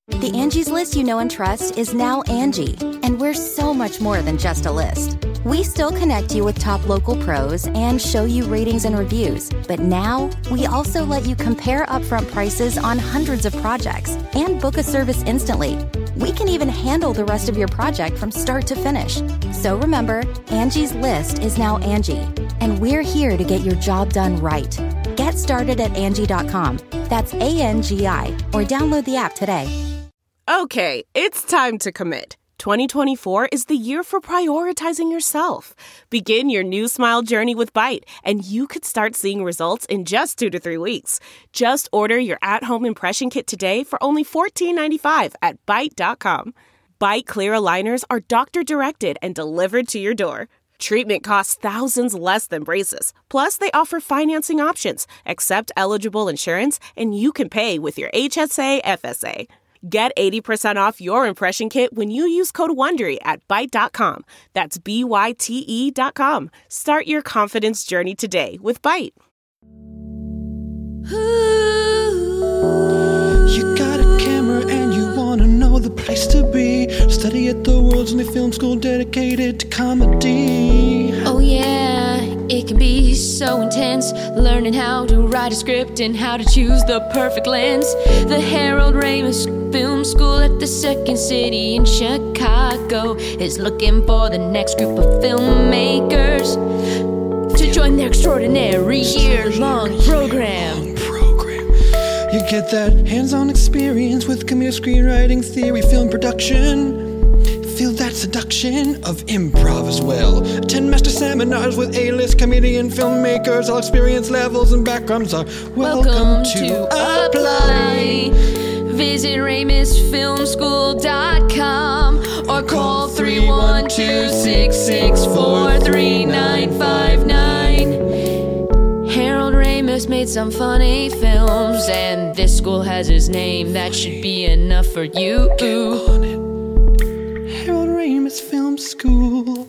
The Angie's List you know and trust is now Angie, and we're so much more than just a list. We still connect you with top local pros and show you ratings and reviews, but now we also let you compare upfront prices on hundreds of projects and book a service instantly. We can even handle the rest of your project from start to finish. So remember, Angie's List is now Angie, and we're here to get your job done right. Get started at Angie.com. That's ANGI, or download the app today. Okay, it's time to commit. 2024 is the year for prioritizing yourself. Begin your new smile journey with Byte, and you could start seeing results in just 2 to 3 weeks. Just order your at-home impression kit today for only $14.95 at Byte.com. Byte Clear aligners are doctor-directed and delivered to your door. Treatment costs thousands less than braces. Plus, they offer financing options, accept eligible insurance, and you can pay with your HSA FSA. Get 80% off your impression kit when you use code WONDERY at Byte.com. That's BYTE.com. Start your confidence journey today with Byte. You got a camera and you want to know the place to be. Study at the world's only film school dedicated to comedy. Oh yeah, it can be so intense, learning how to write a script and how to choose the perfect lens. The Harold Ramis Film School at the Second City in Chicago is looking for the next group of filmmakers to join their extraordinary year-long program. You get that hands-on experience with comedic screenwriting, theory, film production. Feel that seduction of improv as well. Attend master seminars with A-list comedian filmmakers. All experience levels and backgrounds are welcome to apply. Visit RamisFilmSchool.com or call 312-664-3959. Harold Ramis made some funny films, and this school has his name. That should be enough for you. Get on it. Harold Ramis Film School.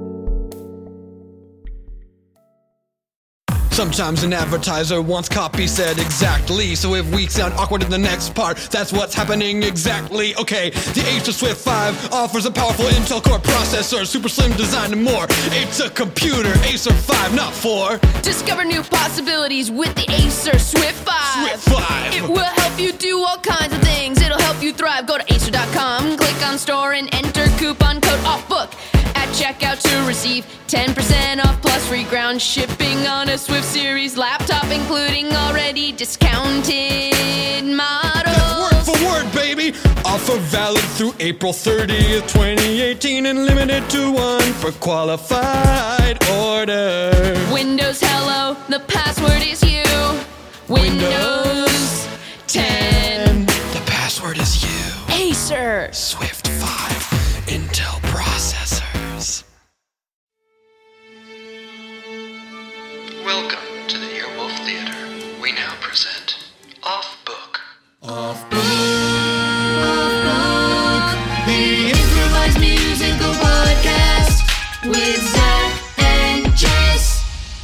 Sometimes an advertiser wants copy said exactly. So if we sound awkward in the next part, that's what's happening exactly. Okay, the Acer Swift 5 offers a powerful Intel Core processor, super slim design and more. It's a computer, Acer 5, not 4. Discover new possibilities with the Acer Swift 5. Swift 5. It will help you do all kinds of things. It'll help you thrive. Go to Acer.com, click on store and enter coupon code OFFBOOK at checkout to receive 10% off plus free ground shipping on a Swift Series laptop, including already discounted models. That's word for word, baby. Offer valid through April 30th, 2018, and limited to one per qualified order. Windows Hello, the password is you. Windows 10. The password is you. Acer. Swift 5 Intel processors. Welcome to the Earwolf Theater. We now present Off Book. Off book. The improvised musical podcast with Zach and Jess.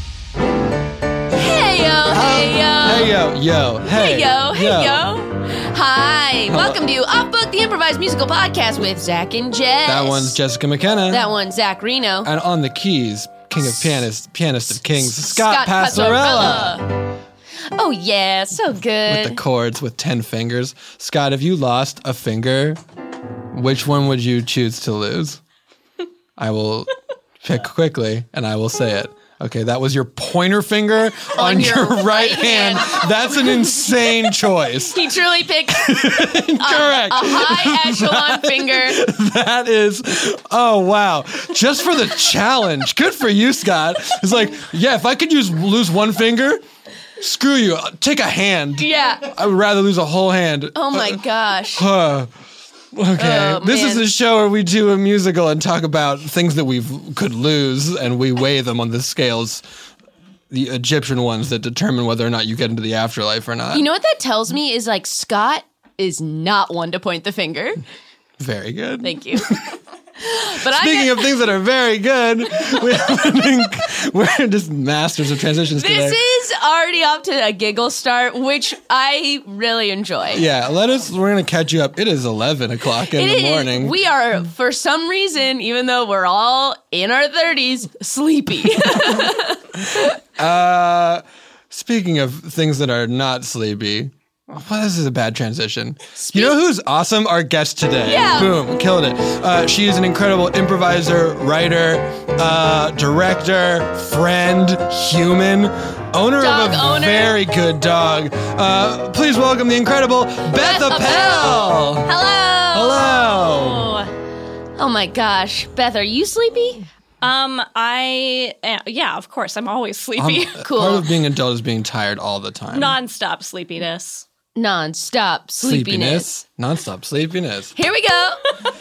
Hey yo, hey yo. Hey yo, yo, hey. Hey yo, hey yo. Hi, welcome to Off Book, the improvised musical podcast with Zach and Jess. That one's Jessica McKenna. That one's Zach Reno. And on the keys, king of pianist of kings, Scott Passarella. Oh yeah, so good. With the chords with 10 fingers. Scott, if you lost a finger, which one would you choose to lose? I will pick quickly, and I will say it. Okay, that was your pointer finger on your right hand. That's an insane choice. He truly picked Correct. a high echelon finger. That is, oh wow. Just for the challenge. Good for you, Scott. It's like, yeah, if I could lose one finger, screw you. Take a hand. Yeah. I would rather lose a whole hand. Oh my gosh. Okay, Oh, this man. is a show where we do a musical and talk about things that we could lose, and we weigh them on the scales, the Egyptian ones that determine whether or not you get into the afterlife or not. You know what that tells me is like Scott is not one to point the finger. Very good. Thank you. But Speaking of things that are very good, we're just masters of transitions today. this is already off to a giggle start, which I really enjoy. Yeah, we're going to catch you up. It is 11 o'clock in the morning. We are, for some reason, even though we're all in our 30s, sleepy. Speaking of things that are not sleepy, well, this is a bad transition. You know who's awesome? Our guest today. Yeah. Boom, killed it. She is an incredible improviser, writer, director, friend, human, owner Dog of a owner. very good dog. Please welcome the incredible Beth Appel. Hello. Oh my gosh. Beth, are you sleepy? Yeah, of course. I'm always sleepy. Cool. Part of being an adult is being tired all the time. Non-stop sleepiness. Non-stop sleepiness. Nonstop sleepiness. Here we go.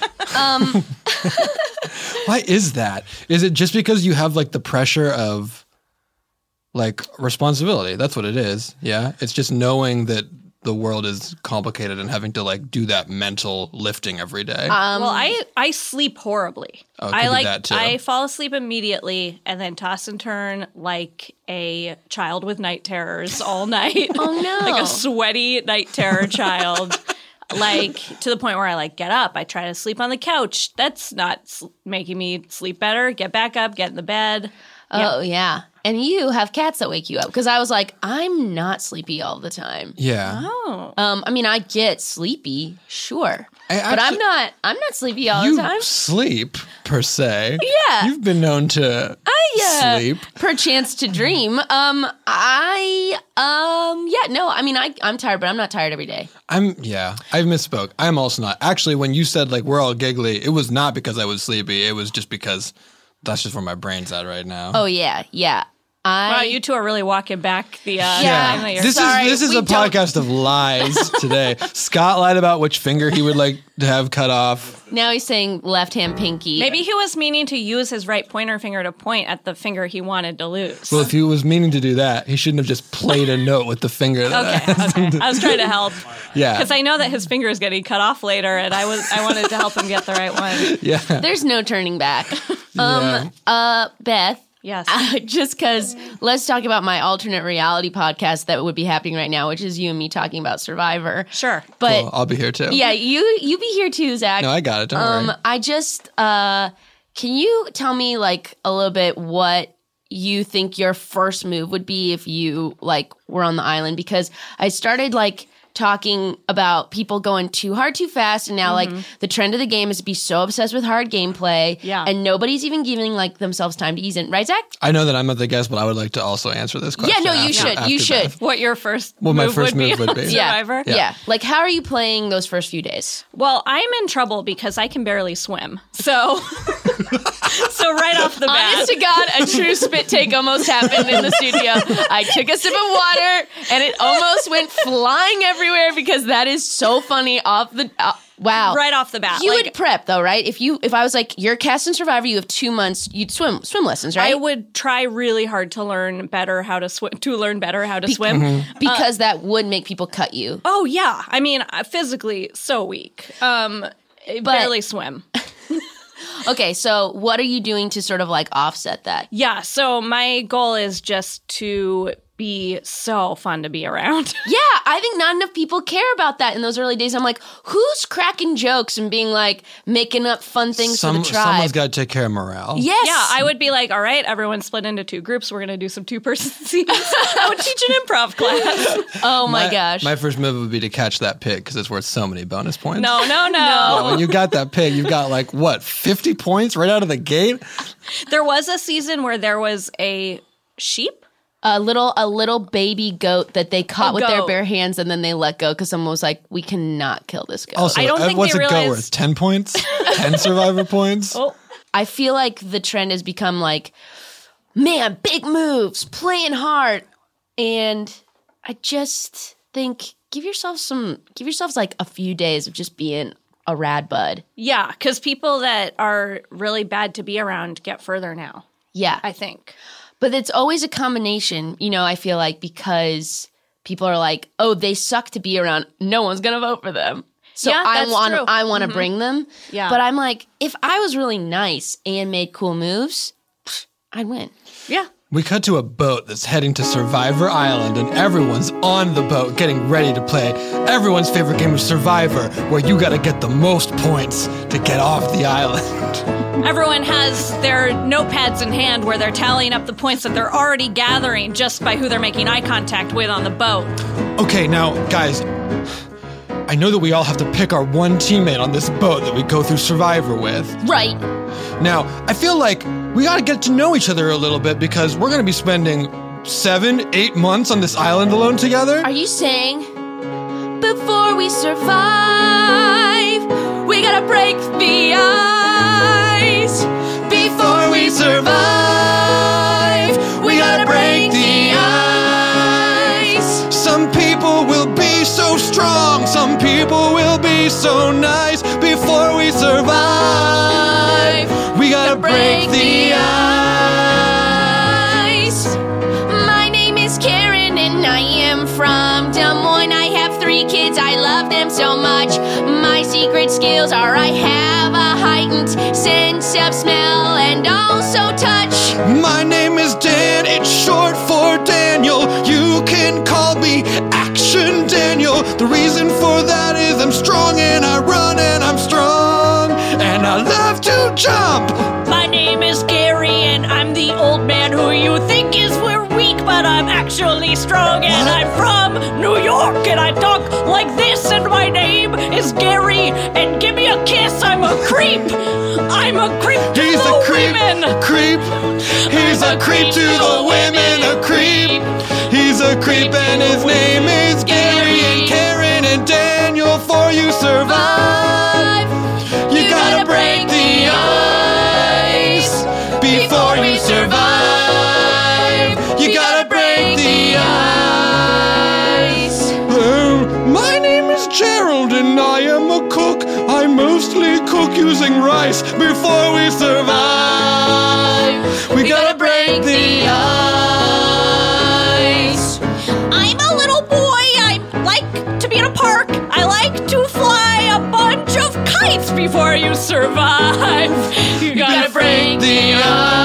Why is that? Is it just because you have like the pressure of like responsibility? That's what it is. Yeah. It's just knowing that the world is complicated and having to like do that mental lifting every day. Well, I sleep horribly. Oh, it could be that too. I fall asleep immediately and then toss and turn like a child with night terrors all night. Oh, no. Like a sweaty night terror child. Like to the point where I like get up. I try to sleep on the couch. That's not making me sleep better. Get back up, get in the bed. Oh, yeah. And you have cats that wake you up. Because I was like, I'm not sleepy all the time. Yeah. Oh. I mean, I get sleepy, sure. I But I'm actually- not sleepy all You the time. sleep per se. Yeah. You've been known to sleep. Perchance to dream. I'm tired, but I'm not tired every day. I misspoke. I'm also not. Actually, when you said like we're all giggly, it was not because I was sleepy. It was just because that's just where my brain's at right now. Oh, yeah. Wow, you two are really walking back the time that you're This is we a don't- podcast of lies today. Scott lied about which finger he would like to have cut off. Now he's saying left hand pinky. Maybe he was meaning to use his right pointer finger to point at the finger he wanted to lose. Well, if he was meaning to do that, he shouldn't have just played a note with the finger. Okay. I was trying to help. Yeah. Because I know that his finger is getting cut off later, and I wanted to help him get the right one. Yeah. There's no turning back. Beth. Yes. Just because, let's talk about my alternate reality podcast that would be happening right now, which is you and me talking about Survivor. Sure. But Cool. I'll be here too. yeah, you be here too, Zach. No, I got it. Don't worry. I just can you tell me like a little bit what you think your first move would be if you like were on the island? Because I started like talking about people going too hard too fast, and now like the trend of the game is to be so obsessed with hard gameplay, and nobody's even giving like themselves time to ease in, right, Zach? I know that I'm not the guest, but I would like to also answer this question. Yeah, no, you after- should. after You should. Beth. What your first Well, my move first would move be would on be- Survivor? Yeah. Like, how are you playing those first few days? Well, I'm in trouble because I can barely swim. So, so right off the bat. Honest to God, a true spit take almost happened in the studio. I took a sip of water, and it almost went flying everywhere because that is so funny off the... wow. Right off the bat. You like, would prep, though, right? If I was like, you're cast in Survivor, you have 2 months, you'd swim lessons, right? I would try really hard to learn better how to swim. swim. Because that would make people cut you. Oh yeah, I mean, physically so weak. Barely swim. Okay, so what are you doing to sort of like offset that? Yeah, so my goal is just to be so fun to be around. Yeah, I think not enough people care about that in those early days. I'm like, who's cracking jokes and being like making up fun things for the tribe? Someone's got to take care of morale. Yes. Yeah, I would be like, all right, everyone split into 2 groups. We're going to do some 2-person scenes. I would teach an improv class. Oh my gosh. My first move would be to catch that pig because it's worth so many bonus points. No. Yeah, when you got that pig, you've got like, what, 50 points right out of the gate? There was a season where there was a sheep. A little baby goat that they caught A with their goat. bare hands and then they let go because someone was like, we cannot kill this goat. Also, I don't think what's they a go realize- worth? 10 points? 10 survivor points? Oh, I feel like the trend has become like, man, big moves, playing hard. And I just think give yourselves like a few days of just being a rad bud. yeah, because people that are really bad to be around get further now, Yeah. I think. But it's always a combination, I feel like, because people are like, oh, they suck to be around. No one's going to vote for them. So Yeah, I that's want true. I want to bring them. Yeah. But I'm like, if I was really nice and made cool moves, I'd win. Yeah. We cut to a boat that's heading to Survivor Island, and everyone's on the boat getting ready to play everyone's favorite game of Survivor, where you gotta get the most points to get off the island. Everyone has their notepads in hand where they're tallying up the points that they're already gathering just by who they're making eye contact with on the boat. Okay, now, guys, I know that we all have to pick our one teammate on this boat that we go through Survivor with. Right. Now, I feel like we gotta get to know each other a little bit because we're gonna be spending 7-8 months on this island alone together. Are you saying before we survive, we gotta break the ice? Before we survive, we gotta break the ice. Some people will be so strong, some people will be so nice. Before we survive, we gotta break the ice. My name is Karen and I am from Des Moines. I have 3 kids, I love them so much. My secret skills are I have a heightened sense of smell and also touch. My name is Dan, it's short for Daniel. You can call me Action Daniel. The reason for that is I'm strong and I run and I'm strong. And I love to jump. My name is Gary, and I'm the old man who you think is we're weak, but I'm actually strong, and I'm from New York, and I talk like this, and my name is Gary, and give me a kiss, I'm a creep. I'm a creep to He's the a creep, women. creep. He's a creep to the women, a creep. He's a creep and his name is Gary. And Karen and Daniel, for you survive, you gotta break the ice. Before you survive, you gotta break the ice. My name is Gerald and I am a cook. I mostly cook using rice. Before we survive, we gotta break the ice. I'm a little boy. I like to be in a park. I like to fly a bunch of kites. Before you survive, you gotta break the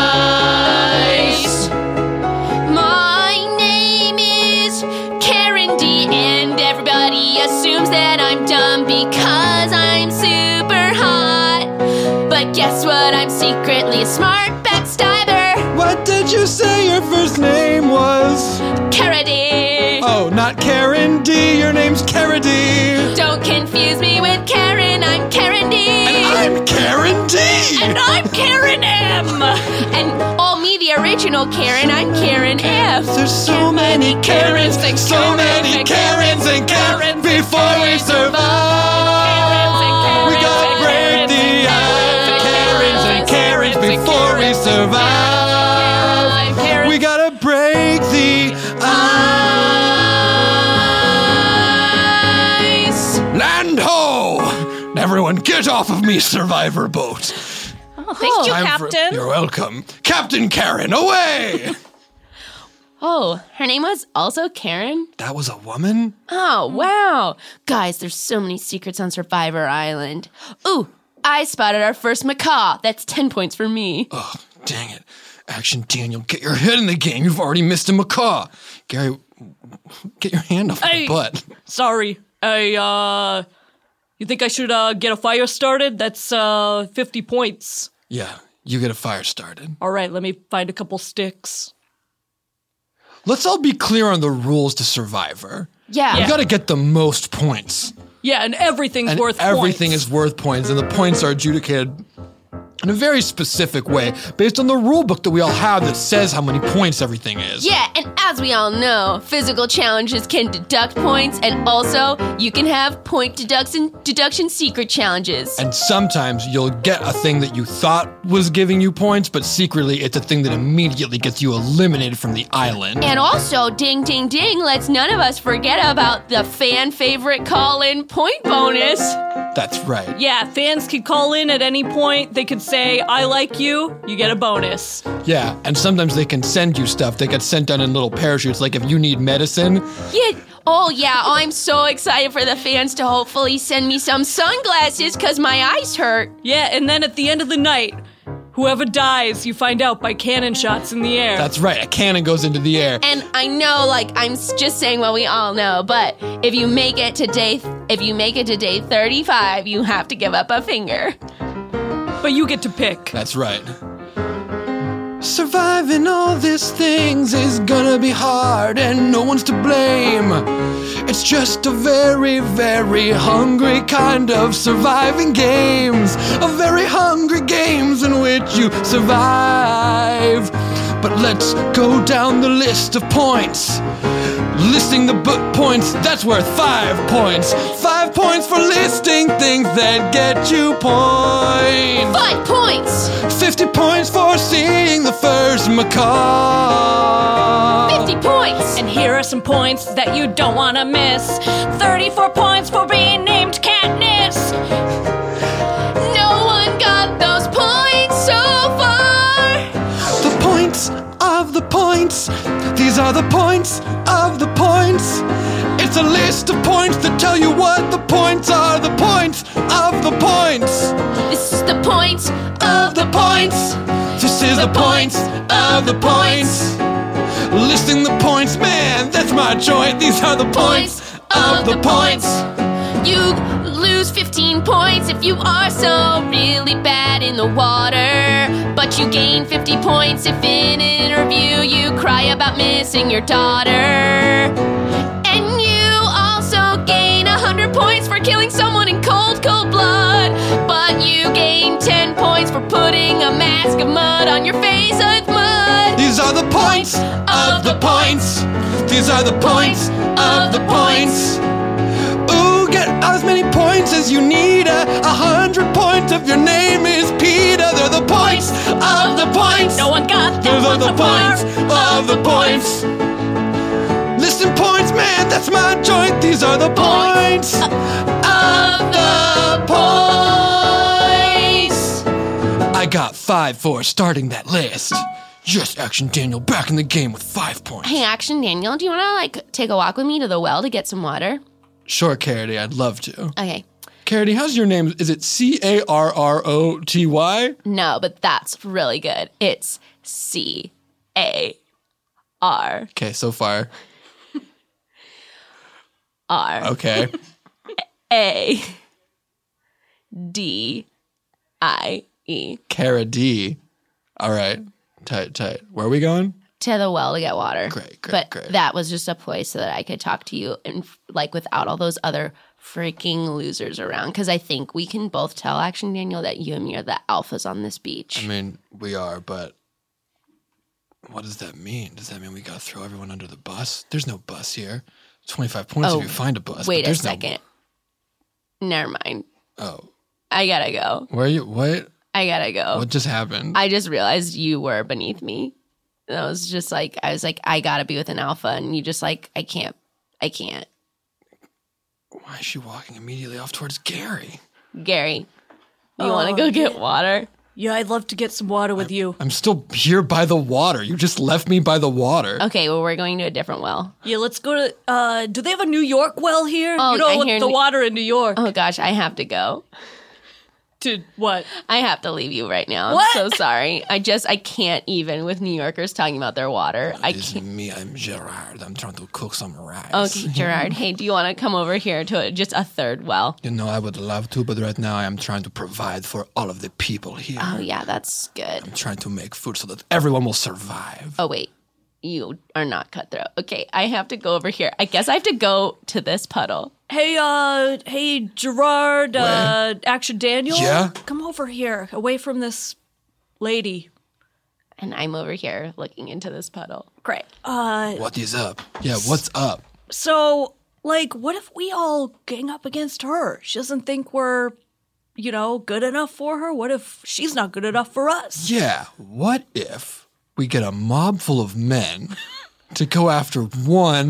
ice. My name is Karen D, and everybody assumes that I'm dumb because I'm super hot. But guess what? I'm secretly a smart backstabber. What did you say your first name was? Kara D. Oh, not Karen D. Your name's Kara D. Don't confuse me with Karen. I'm Karen D. And I'm Karen D. And I'm Karen M. And all me, the original Karen, I'm Karen F. There's so many Karens, so many Karens and Karens. Before we survive, we gotta break the ice. Karens and Karens. Before we survive, we gotta break the ice. Land ho! Everyone, get off of me, Survivor boat. Thank you, Captain. You're welcome. Captain Karen, away! Oh, her name was also Karen? That was a woman? Oh, wow. Guys, there's so many secrets on Survivor Island. Ooh, I spotted our first macaw. That's 10 points for me. Oh, dang it. Action Daniel, get your head in the game. You've already missed a macaw. Gary, get your hand off my butt. Sorry. You think I should get a fire started? That's 50 points. Yeah, you get a fire started. All right, let me find a couple sticks. Let's all be clear on the rules to Survivor. Yeah. You gotta get the most points. Yeah, and everything's And worth everything points. is worth points, and the points are adjudicated in a very specific way based on the rule book that we all have that says how many points everything is. Yeah, and as we all know, physical challenges can deduct points, and also you can have point deduction secret challenges. And sometimes you'll get a thing that you thought was giving you points, but secretly it's a thing that immediately gets you eliminated from the island. And also, ding, ding, ding, let's none of us forget about the fan favorite call-in point bonus. That's right. Yeah, fans can call in at any point. They could say, I like you, you get a bonus. Yeah, and sometimes they can send you stuff. They get sent down in little parachutes, like if you need medicine. Yeah, Oh, yeah. Oh, I'm so excited for the fans to hopefully send me some sunglasses because my eyes hurt. Yeah, and then at the end of the night, whoever dies, you find out by cannon shots in the air. That's right, a cannon goes into the air. And I know, like, I'm just saying what we all know, but if you make it to day 35, you have to give up a finger. But you get to pick. That's right. Surviving all these things is gonna be hard and no one's to blame. It's just a very, very hungry kind of surviving games. A very hungry games in which you survive. But let's go down the list of points. Listing the book points, that's worth 5 points. 5 points for listing things that get you points. 5 points! 50 points for seeing the first macaw. 50 points! And here are some points that you don't want to miss. 34 points for being named Katniss. No one got those points so far. The points of the points. These are the points of the points. It's a list of points that tell you what the points are. The points of the points. This is the points Of the points. This is the points of the points. Listing the points, man, that's my joint. These are the points of the points. You lose 15 points if you are so really bad in the water. But you gain 50 points if in an interview you cry about missing your daughter. And you also gain 100 points for killing someone in cold, cold blood. But you gain 10 points for putting a mask of mud on your face with mud. These are the points of the points. These are the points of the points. Ooh, get as many points as you need. 100 points if your name is Peter. They're the points of the points. No one got Those that are the one so far. points of the points. Listing points, man, that's my joint. These are the points of the points. I got 5 for starting that list. Yes, Action Daniel back in the game with 5 points. Hey, Action Daniel, do you want to, take a walk with me to the well to get some water? Sure, Carity, I'd love to. Okay. Carity, how's your name? Is it Carroty? No, but that's really good. It's C-A-R. Okay, so far. R. Okay. A-D-I-E. Cara D. All right. Tight. Where are we going? To the well to get water. Great. But that was just a place so that I could talk to you and without all those other freaking losers around. Because I think we can both tell, Action Daniel, that you and me are the alphas on this beach. I mean, we are, but what does that mean? Does that mean we gotta throw everyone under the bus? There's no bus here. 25 points if you find a bus. Wait but a there's second. Never mind. Oh. I gotta go. Where are you? What? I gotta go. What just happened? I just realized you were beneath me. And I was just I gotta be with an alpha. And you just I can't. Why is she walking immediately off towards Gary? Gary, you want to go get water? Yeah, I'd love to get some water with you. I'm still here by the water. You just left me by the water. Okay, well, we're going to a different well. Yeah, let's go to, do they have a New York well here? Oh, you know, I with hear the water in New York. Oh, gosh, I have to go. To what? I have to leave you right now. What? I'm so sorry. I can't even with New Yorkers talking about their water. I It's can't. me. I'm Gerard. I'm trying to cook some rice. Okay, Gerard. Hey, do you want to come over here to just a third well? You know, I would love to, but right now I am trying to provide for all of the people here. Oh, yeah, that's good. I'm trying to make food so that everyone will survive. Oh, wait. You are not cutthroat. Okay, I have to go over here. I guess I have to go to this puddle. Hey, Gerard, Action Daniel? Yeah? Come over here, away from this lady. And I'm over here looking into this puddle. Great. What is up? Yeah, what's up? So, what if we all gang up against her? She doesn't think we're, good enough for her? What if she's not good enough for us? Yeah, what if we get a mob full of men to go after one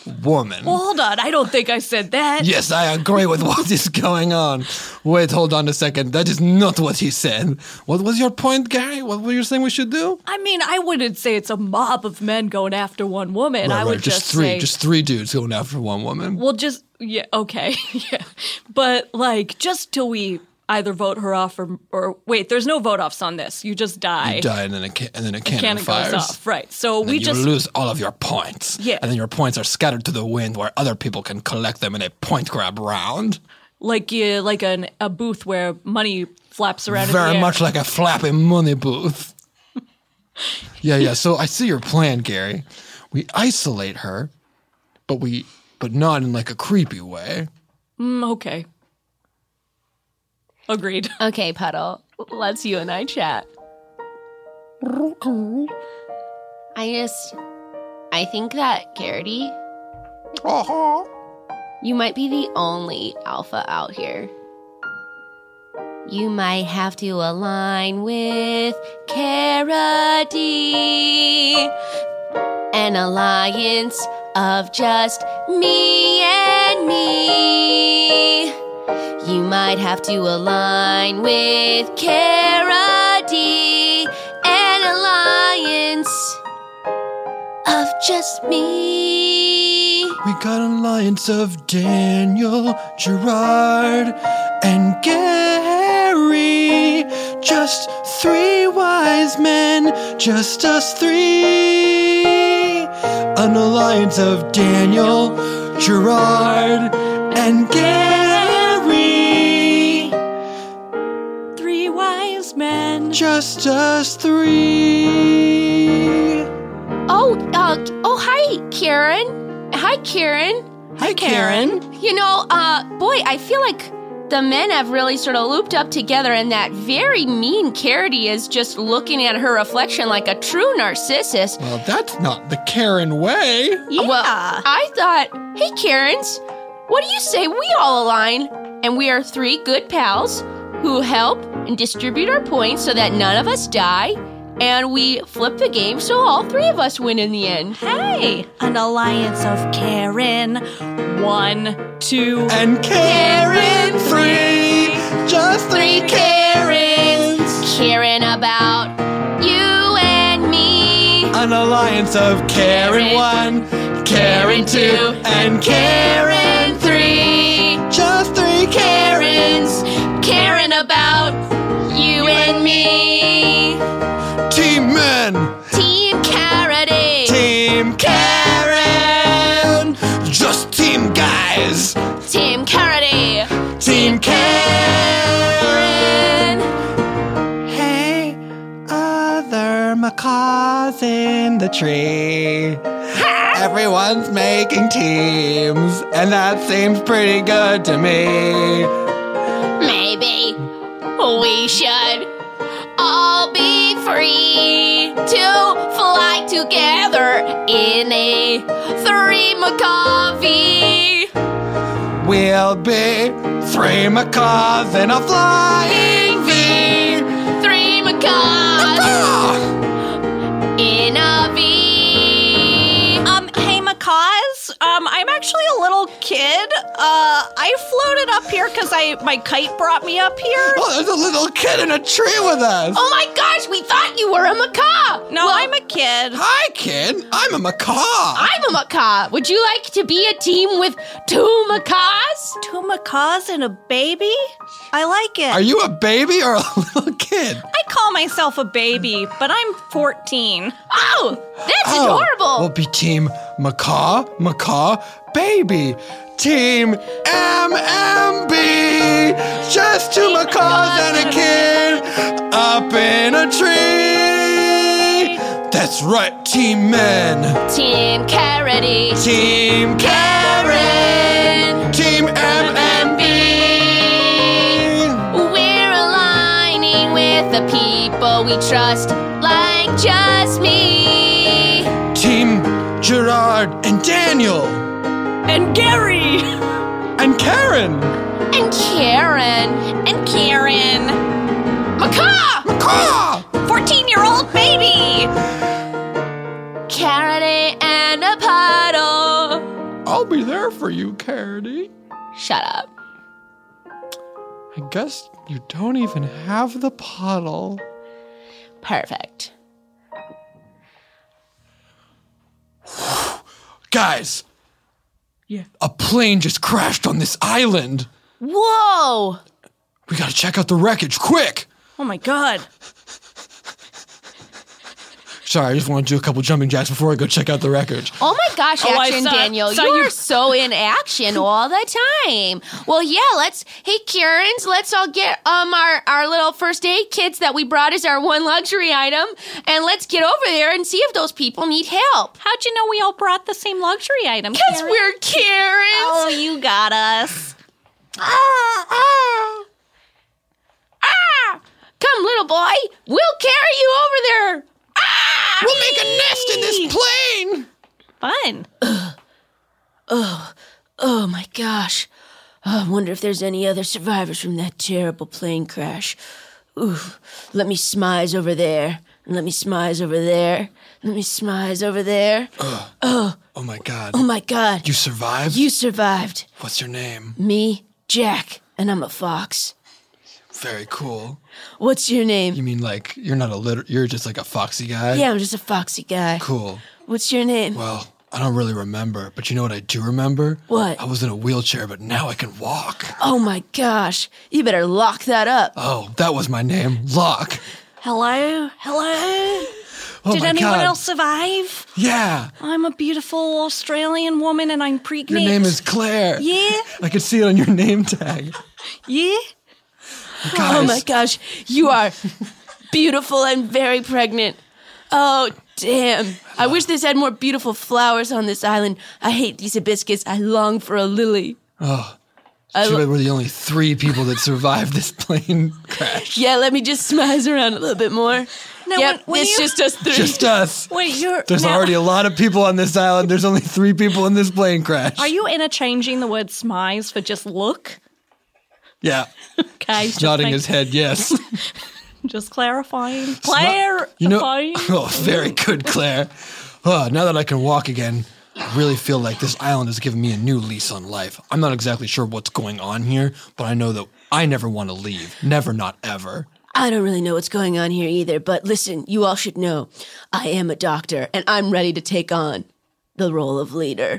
woman. Well, hold on. I don't think I said that. Yes, I agree with what is going on. Wait, hold on a second. That is not what he said. What was your point, Gary? What were you saying we should do? I mean, I wouldn't say it's a mob of men going after one woman. I would just say... Just three dudes going after one woman. Well, yeah, okay. Yeah. But, like, just till we either vote her off or wait, there's no vote-offs on this. You just die. You die and then a cannon fires. Goes off. Right. So and you lose all of your points. Yeah. And then your points are scattered to the wind where other people can collect them in a point grab round. Like a booth where money flaps around in the Very air. much like a flapping money booth. Yeah. So I see your plan, Gary. We isolate her, but not in like a creepy way. Okay. Agreed. Okay, Puddle. Let's you and I chat. I think that, Garrity, you might be the only alpha out here. You might have to align with Carity. An alliance of just me and me. You might have to align with Carity. An alliance of just me. We got an alliance of Daniel, Gerard, and Gary. Just three wise men, just us three. An alliance of Daniel, Gerard, and Gary. Three wise men. Just us three. Oh, hi, Karen. Hi, Karen. Hi, Karen. You know, boy, I feel like the men have really sort of looped up together, and that very mean Carity is just looking at her reflection like a true narcissus. Well, that's not the Karen way. Yeah. Well, I thought, hey, Karens, what do you say we all align, and we are three good pals who help and distribute our points so that none of us die, and we flip the game so all three of us win in the end. Hey, an alliance of Karen. 1, 2, And Karen 3. Just three Karens. Caring about you and me. An alliance of Karen 1, Karen 2, and Karen 3. Just three Karens. Caring about you and me. Team men. Team Carity. Team Karen. Just team guys. Team Carity. Team Karen. Hey, other macaws in the tree. Everyone's making teams, and that seems pretty good to me. Maybe we should all be free to fly together in a three macaw V. We'll be three macaws in a flying V. Three macaws in a V. Hey, macaws. I'm actually a little kid. I floated up here because my kite brought me up here. Oh, there's a little kid in a tree with us. Oh my gosh, we thought you were a macaw. No, I'm a kid. Hi, kid. I'm a macaw. I'm a macaw. Would you like to be a team with two macaws? 2 macaws and a baby? I like it. Are you a baby or a little kid? I call myself a baby, but I'm 14. Oh, that's adorable. We'll be team macaw, baby. Team MMB. Just 2 macaws and a kid up in a tree. That's right, team men. Team Carity. Team Karen. Team MMB. We're aligning with the people we trust, like just me. Team Gerard and Daniel. And Gary. And Karen. And Karen. And Karen. Macaw! Macaw! 14-year-old baby. Carity and a Puddle. for you, Carity. Shut up. I guess you don't even have the puddle. Perfect. Guys! Yeah. A plane just crashed on this island. Whoa! We gotta check out the wreckage, quick! Oh my god. Sorry, I just want to do a couple jumping jacks before I go check out the wreckage. Oh my gosh, Oh, I Action saw- Daniel, saw you you- are so in action all the time. Well, yeah, hey Karens, let's all get our little first aid kits that we brought as our one luxury item, and let's get over there and see if those people need help. How'd you know we all brought the same luxury item? Because Karen? we're Karens. Oh, you got us. Come, little boy, we'll carry you over there. We'll make a nest in this plane! Fun. Oh my gosh. I wonder if there's any other survivors from that terrible plane crash. Ooh, let me smize over there. Let me smize over there. Let me smize over there. Oh my god. Oh my god. You survived? You survived. What's your name? Me, Jack, and I'm a fox. Very cool. What's your name? You mean like you're not you're just like a foxy guy? Yeah, I'm just a foxy guy. Cool. What's your name? Well, I don't really remember, but you know what I do remember? What? I was in a wheelchair, but now I can walk. Oh my gosh. You better lock that up. Oh, that was my name. Lock. Hello? Hello? Oh Did my anyone God. else survive? Yeah. I'm a beautiful Australian woman and I'm pregnant. Your name is Claire. Yeah? I could see it on your name tag. Yeah? Guys, Oh my gosh, you are beautiful and very pregnant. Oh, damn. I wish this had more beautiful flowers on this island. I hate these hibiscus. I long for a lily. Oh, too bad we're the only 3 people that survived this plane crash. Yeah, let me just smize around a little bit more. Now, Yep, when it's you- just us 3. Just us. Wait, There's already a lot of people on this island. There's only 3 people in this plane crash. Are you interchanging the word smize for just look? Yeah. Okay. just Nodding make- his head, yes. Just clarifying. Claire! You know, oh, very good, Claire. Oh, now that I can walk again, I really feel like this island has given me a new lease on life. I'm not exactly sure what's going on here, but I know that I never want to leave. Never, not ever. I don't really know what's going on here either, but listen, you all should know. I am a doctor, and I'm ready to take on the role of leader.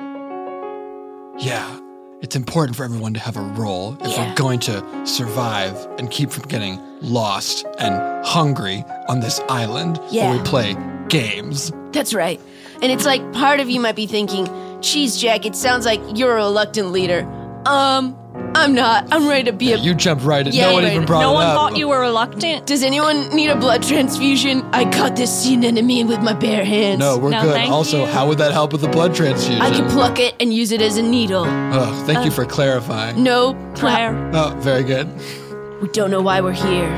Yeah, it's important for everyone to have a role if Yeah. we're going to survive and keep from getting lost and hungry on this island Yeah. where we play games. That's right. And it's like part of you might be thinking, geez, Jack, it sounds like you're a reluctant leader. I'm not. I'm ready to be a... You jumped right in. Yeah, no one right. even brought No it one up. thought you were reluctant. Does anyone need a blood transfusion? I caught this sea anemone with my bare hands. No, we're No, good. thank Also, you. how would that help with the blood transfusion? I can pluck it and use it as a needle. Oh, thank you for clarifying. No, Claire. Oh, very good. We don't know why we're here.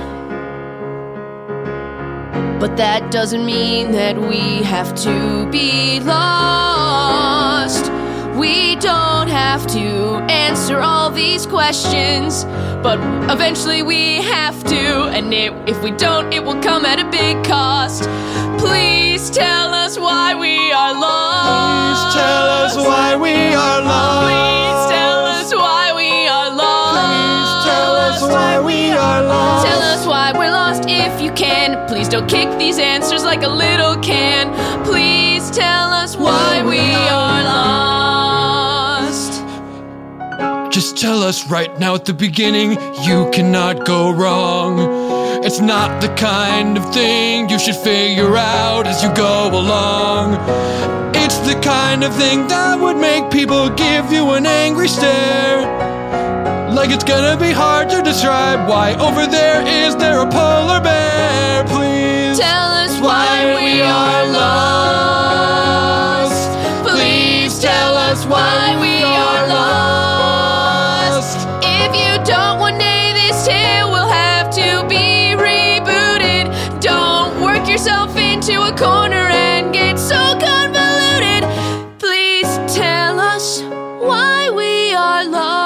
But that doesn't mean that we have to be lost. We don't have to answer all these questions, but eventually we have to, and if we don't, it will come at a big cost. Please tell us why we are lost. Please tell us why we are lost. Please tell us why we are lost. Please tell us why we are lost. Tell us why we're lost if you can. Please don't kick these answers like a little can. Please tell us why we are lost. Just tell us right now at the beginning, you cannot go wrong. It's not the kind of thing you should figure out as you go along. It's the kind of thing that would make people give you an angry stare. Like it's gonna be hard to describe why over there is there a polar bear. Please Tell us why we are lost. Please tell us why we are lost. If you don't, one day this tale will have to be rebooted. Don't work yourself into a corner and get so convoluted. Please tell us why we are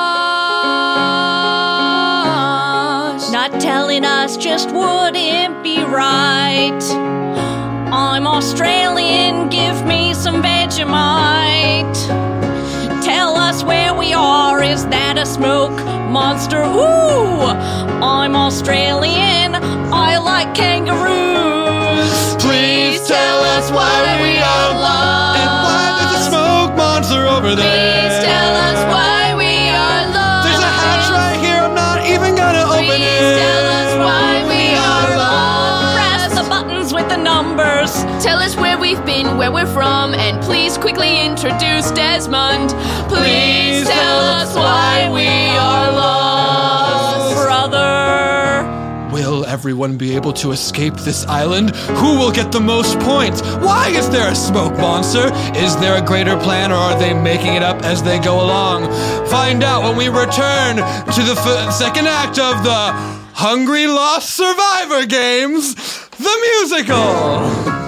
lost. Not telling us just wouldn't be right. I'm Australian, give me some Vegemite. Tell us us where we are. Is that a smoke monster? Ooh, I'm Australian. I like kangaroos. Please tell us why we are lost. And why there's a smoke monster over there. Please tell us why we are lost. There's a hatch right here, I'm not even gonna open it. Please tell us why we are lost. Press the buttons with the numbers. Tell us where we've been, where we're from, and please quickly introduce Desmond. Please tell us why we are lost. Brother. Will everyone be able to escape this island? Who will get the most points? Why is there a smoke monster? Is there a greater plan, or are they making it up as they go along? Find out when we return to the second act of the Hungry Lost Survivor Games, the musical!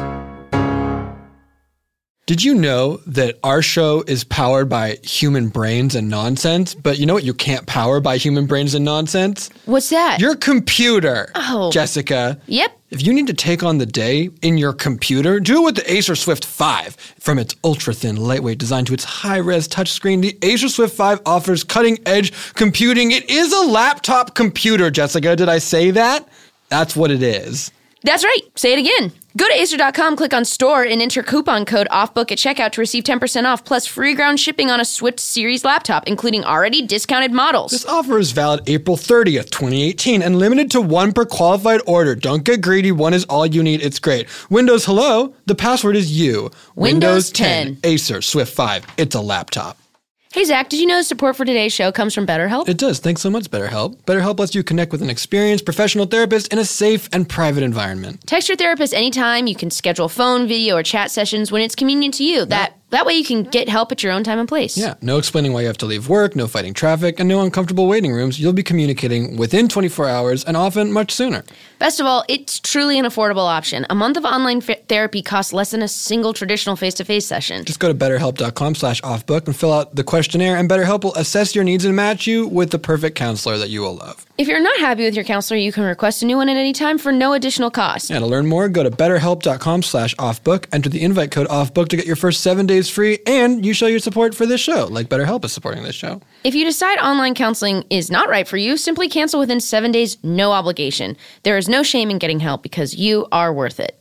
Did you know that our show is powered by human brains and nonsense? But you know what you can't power by human brains and nonsense? What's that? Your computer. Oh. Jessica. Yep. If you need to take on the day in your computer, do it with the Acer Swift 5. From its ultra-thin, lightweight design to its high-res touchscreen, the Acer Swift 5 offers cutting-edge computing. It is a laptop computer, Jessica. Did I say that? That's what it is. That's right. Say it again. Go to Acer.com, click on store, and enter coupon code OFFBOOK at checkout to receive 10% off, plus free ground shipping on a Swift Series laptop, including already discounted models. This offer is valid April 30th, 2018, and limited to one per qualified order. Don't get greedy. One is all you need. It's great. Windows Hello. The password is you. Windows 10. Acer Swift 5. It's a laptop. Hey, Zach, did you know the support for today's show comes from BetterHelp? It does. Thanks so much, BetterHelp. BetterHelp lets you connect with an experienced professional therapist in a safe and private environment. Text your therapist anytime. You can schedule phone, video, or chat sessions when it's convenient to you. That way you can get help at your own time and place. Yeah, no explaining why you have to leave work, no fighting traffic, and no uncomfortable waiting rooms. You'll be communicating within 24 hours and often much sooner. Best of all, it's truly an affordable option. A month of online therapy costs less than a single traditional face-to-face session. Just go to betterhelp.com/offbook and fill out the questionnaire, and BetterHelp will assess your needs and match you with the perfect counselor that you will love. If you're not happy with your counselor, you can request a new one at any time for no additional cost. Yeah, to learn more, go to betterhelp.com/offbook, enter the invite code offbook to get your first 7 days free, and you show your support for this show, like BetterHelp is supporting this show. If you decide online counseling is not right for you, simply cancel within 7 days, no obligation. There is no shame in getting help because you are worth it.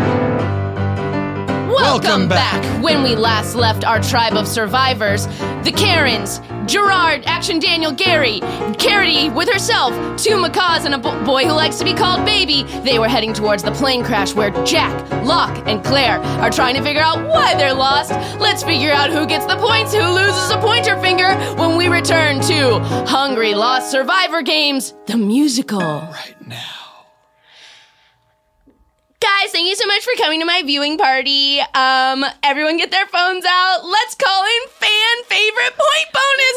Welcome back. When we last left our tribe of survivors, the Karens, Gerard, Action Daniel, Gary, Carity with herself, 2 macaws, and a boy who likes to be called Baby, they were heading towards the plane crash where Jack, Locke, and Claire are trying to figure out why they're lost. Let's figure out who gets the points, who loses a pointer finger when we return to Hungry Lost Survivor Games, the musical. Right now. Guys, thank you so much for coming to my viewing party. Everyone get their phones out. Let's call in fan favorite point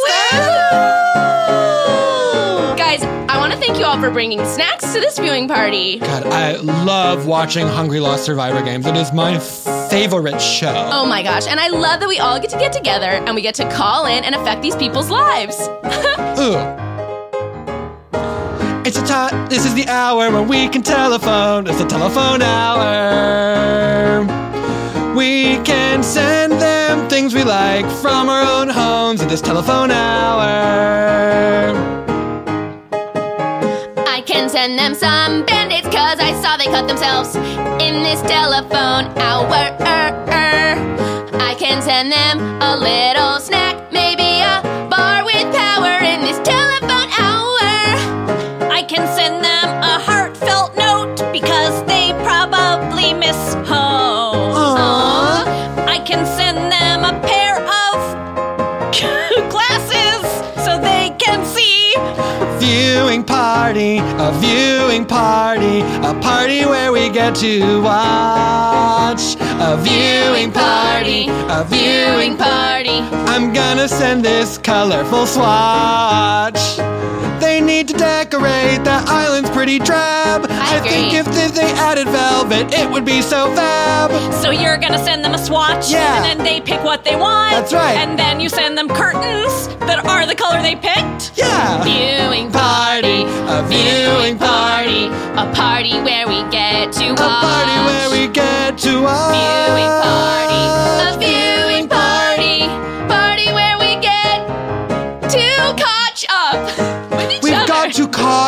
bonuses. Guys, I want to thank you all for bringing snacks to this viewing party. God, I love watching Hungry Lost Survivor Games. It is my favorite show. Oh my gosh, and I love that we all get to get together and we get to call in and affect these people's lives. Ooh. It's a time, this is the hour when we can telephone. It's the telephone hour. We can send them things we like from our own homes in this telephone hour. I can send them some Band-Aids cause I saw they cut themselves in this telephone hour. I can send them a little snack, maybe a bar with power in this telephone hour. I can send them a heartfelt note because they probably miss home. Aww. I can send them a pair of glasses so they can see. Viewing party, a viewing party, a party where we get to watch. A viewing party, a viewing party. I'm gonna send this colorful swatch. They need to decorate, the island's pretty drab. I think if they added velvet, it would be so fab. So you're gonna send them a swatch, Yeah. and then they pick what they want. That's right. And then you send them curtains that are the color they picked. Yeah. Viewing Party, a viewing party, a party where we get to watch. a party where we get to watch. Viewing party, a viewing party, party where we get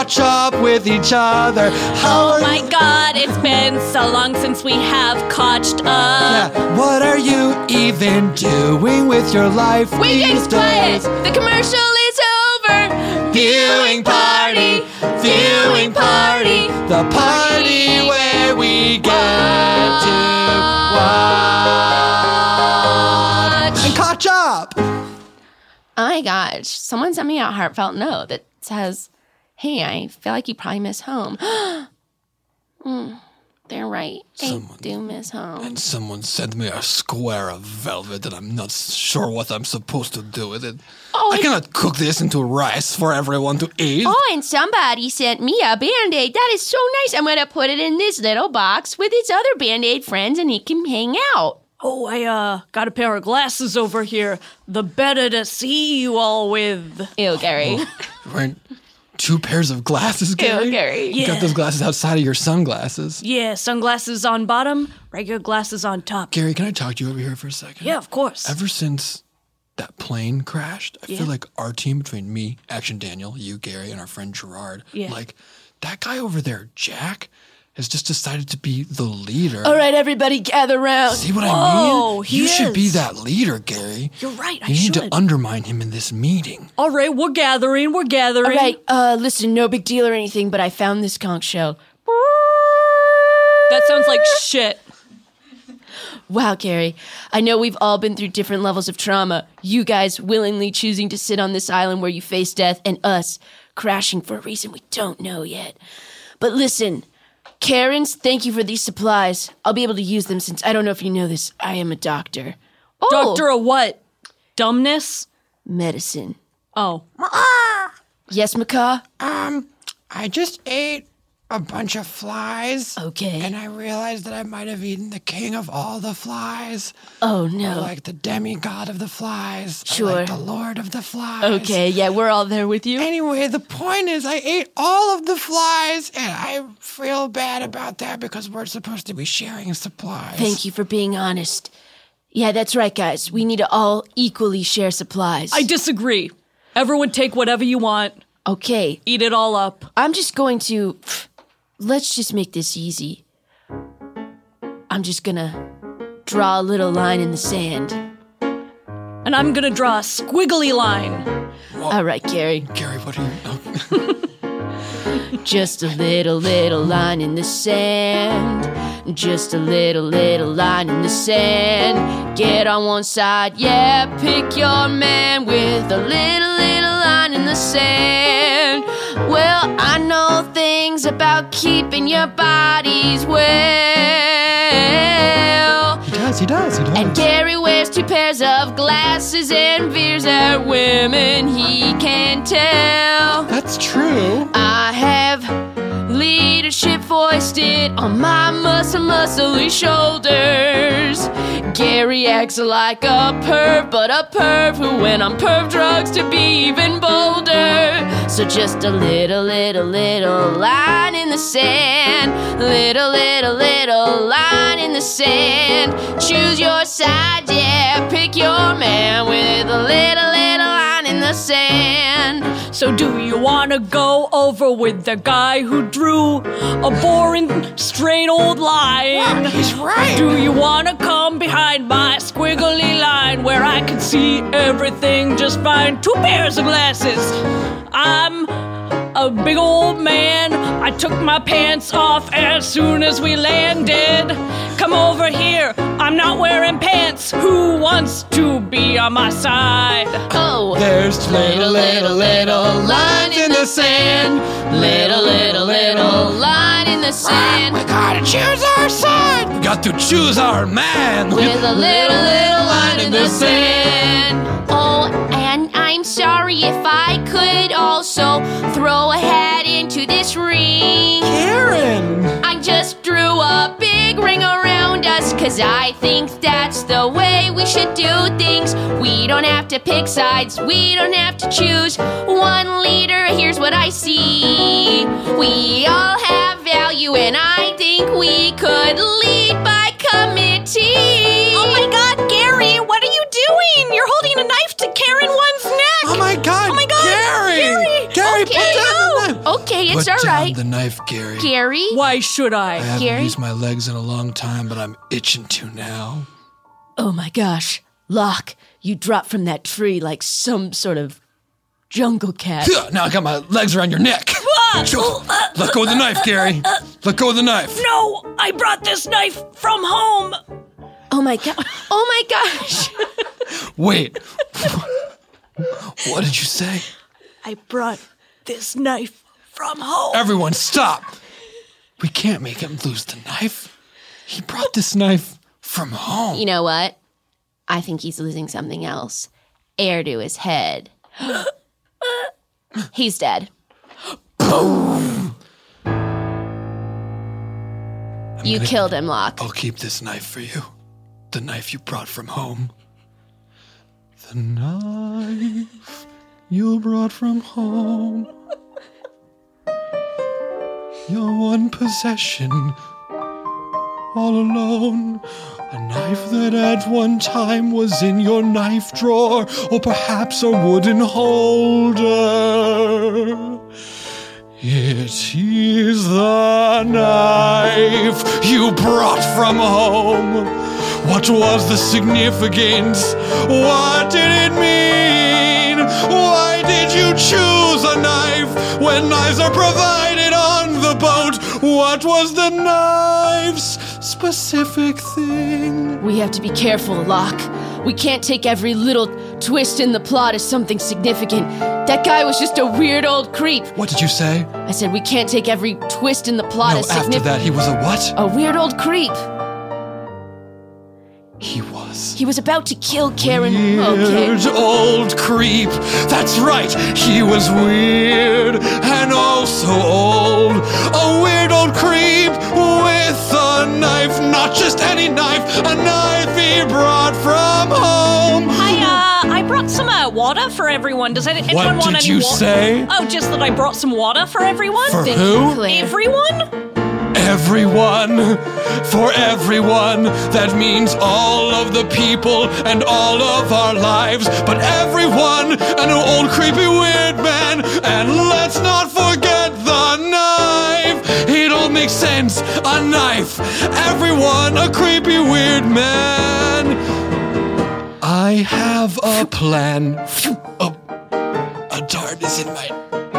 catch up with each other. Oh my God, it's been so long since we have caught up. Yeah, what are you even doing with your life Weekend's these quiet. days? The commercial is over. Viewing party, viewing party, the party where we get to watch and catch up. Oh my gosh, someone sent me a heartfelt note that says, hey, I feel like you probably miss home. They're right. I do miss home. And someone sent me a square of velvet and I'm not sure what I'm supposed to do with it. Oh, I cannot cook this into rice for everyone to eat. Oh, and somebody sent me a Band-Aid. That is so nice. I'm going to put it in this little box with his other Band-Aid friends and he can hang out. Oh, I got a pair of glasses over here. The better to see you all with. Ew, Gary. Right. 2 pairs of glasses, Gary? Ew, Gary. You got those glasses outside of your sunglasses. Yeah, sunglasses on bottom, regular glasses on top. Gary, can I talk to you over here for a second? Yeah, of course. Ever since that plane crashed, I feel like our team, between me, Action Daniel, you, Gary, and our friend Gerard, like, that guy over there, Jack, has just decided to be the leader. All right, everybody gather around. See what I mean? he You should be is. that leader, Gary. You're right, I You need should. to undermine him in this meeting. All right, we're gathering. All right, listen, no big deal or anything, but I found this conch shell. That sounds like shit. Wow, Gary, I know we've all been through different levels of trauma. You guys willingly choosing to sit on this island where you face death, and us crashing for a reason we don't know yet. But listen, Karens, thank you for these supplies. I'll be able to use them since I don't know if you know this. I am a doctor. Oh, Doctor of what? Dumbness? medicine. Oh. Yes, Macaw? I just ate a bunch of flies. Okay. And I realized that I might have eaten the king of all the flies. Oh, Or no. like the demigod of the flies. Or Sure. like the lord of the flies. Okay, yeah, we're all there with you. Anyway, the point is I ate all of the flies, and I feel bad about that because we're supposed to be sharing supplies. Thank you for being honest. Yeah, that's right, guys. We need to all equally share supplies. I disagree. Everyone take whatever you want. Okay, Eat it all up. I'm just going to... Let's just make this easy. I'm just gonna draw a little line in the sand. And I'm gonna draw a squiggly line. All right, Gary. Gary, what are you... Just a little line in the sand. Just a little line in the sand. Get on one side, yeah, pick your man with a little line in the sand. Well, I know things about keeping your bodies well. He does. And Gary wears 2 pairs of glasses and veers at women he can tell. That's true. I have leadership foisted on my muscly shoulders. Gary acts like a perv, but a perv who went on perv drugs to be even bolder. So just a little line in the sand. Little line in the sand. Choose your side, yeah, pick your man with a little line in the sand. So do you wanna go over with the guy who drew a boring, straight old line? He's right. Do you wanna come behind my squiggly line where I can see everything just fine? 2 pairs of glasses. I'm a big old man. I took my pants off as soon as we landed. Come over here. I'm not wearing pants. Who wants to be on my side? Oh, There's little line in the sand. Little line in the sand. We gotta choose our side. We got to choose our man. With a little line in the sand. Oh, and I'm sorry if I could also throw a hat into this ring. Karen. I just drew a big ring around us, 'cause I think that's the way we should do things. We don't have to pick sides, we don't have to choose one leader. Here's what I see. We all have value, and I think we could lead by committee. Oh my God, Gary, what are you doing? You're holding a knife to Karen One's neck. Oh my God. Oh my God, Gary. Gary. Gary, Okay, put down the knife. okay, it's Put all down right. the knife, Gary. Gary? Why should I I? haven't Gary? used my legs in a long time, but I'm itching to now. Oh my gosh. Locke, you dropped from that tree like some sort of jungle cat. Now I got my legs around your neck. Let go of the knife, Gary. Let go of the knife. No, I brought this knife from home. Oh my god. Oh my gosh. Wait. What did you say? I brought this knife from home. Everyone, stop. We can't make him lose the knife. He brought this knife from home. You know what? I think he's losing something else. Air to his head. He's dead. You killed him, Locke. I'll keep this knife for you. The knife you brought from home. The knife you brought from home. Your one possession, all alone. A knife that at one time was in your knife drawer, or perhaps a wooden holder. It is the knife you brought from home. What was the significance? What did it mean? Why did you choose a knife when knives are provided on the boat? What was the knife's specific thing? We have to be careful, Locke. We can't take every little twist in the plot as something significant. That guy was just a weird old creep. What did you say? I said we can't take every twist in the plot No, as after significant. that, he was a what? A weird old creep. He was. He was about to kill Karen. Weird old creep. That's right. He was weird and also old. A weird old creep with a knife. Not just any knife. A knife he brought from home. I brought some water for everyone. Does anyone What want did any you water? say? Oh, just that I brought some water for everyone. For Thank who? you, Claire. Everyone? Everyone, for everyone, that means all of the people and all of our lives, but everyone and an old creepy weird man, and let's not forget the knife. It all makes sense, a knife, everyone, a creepy weird man. I have a plan. A dart is in my...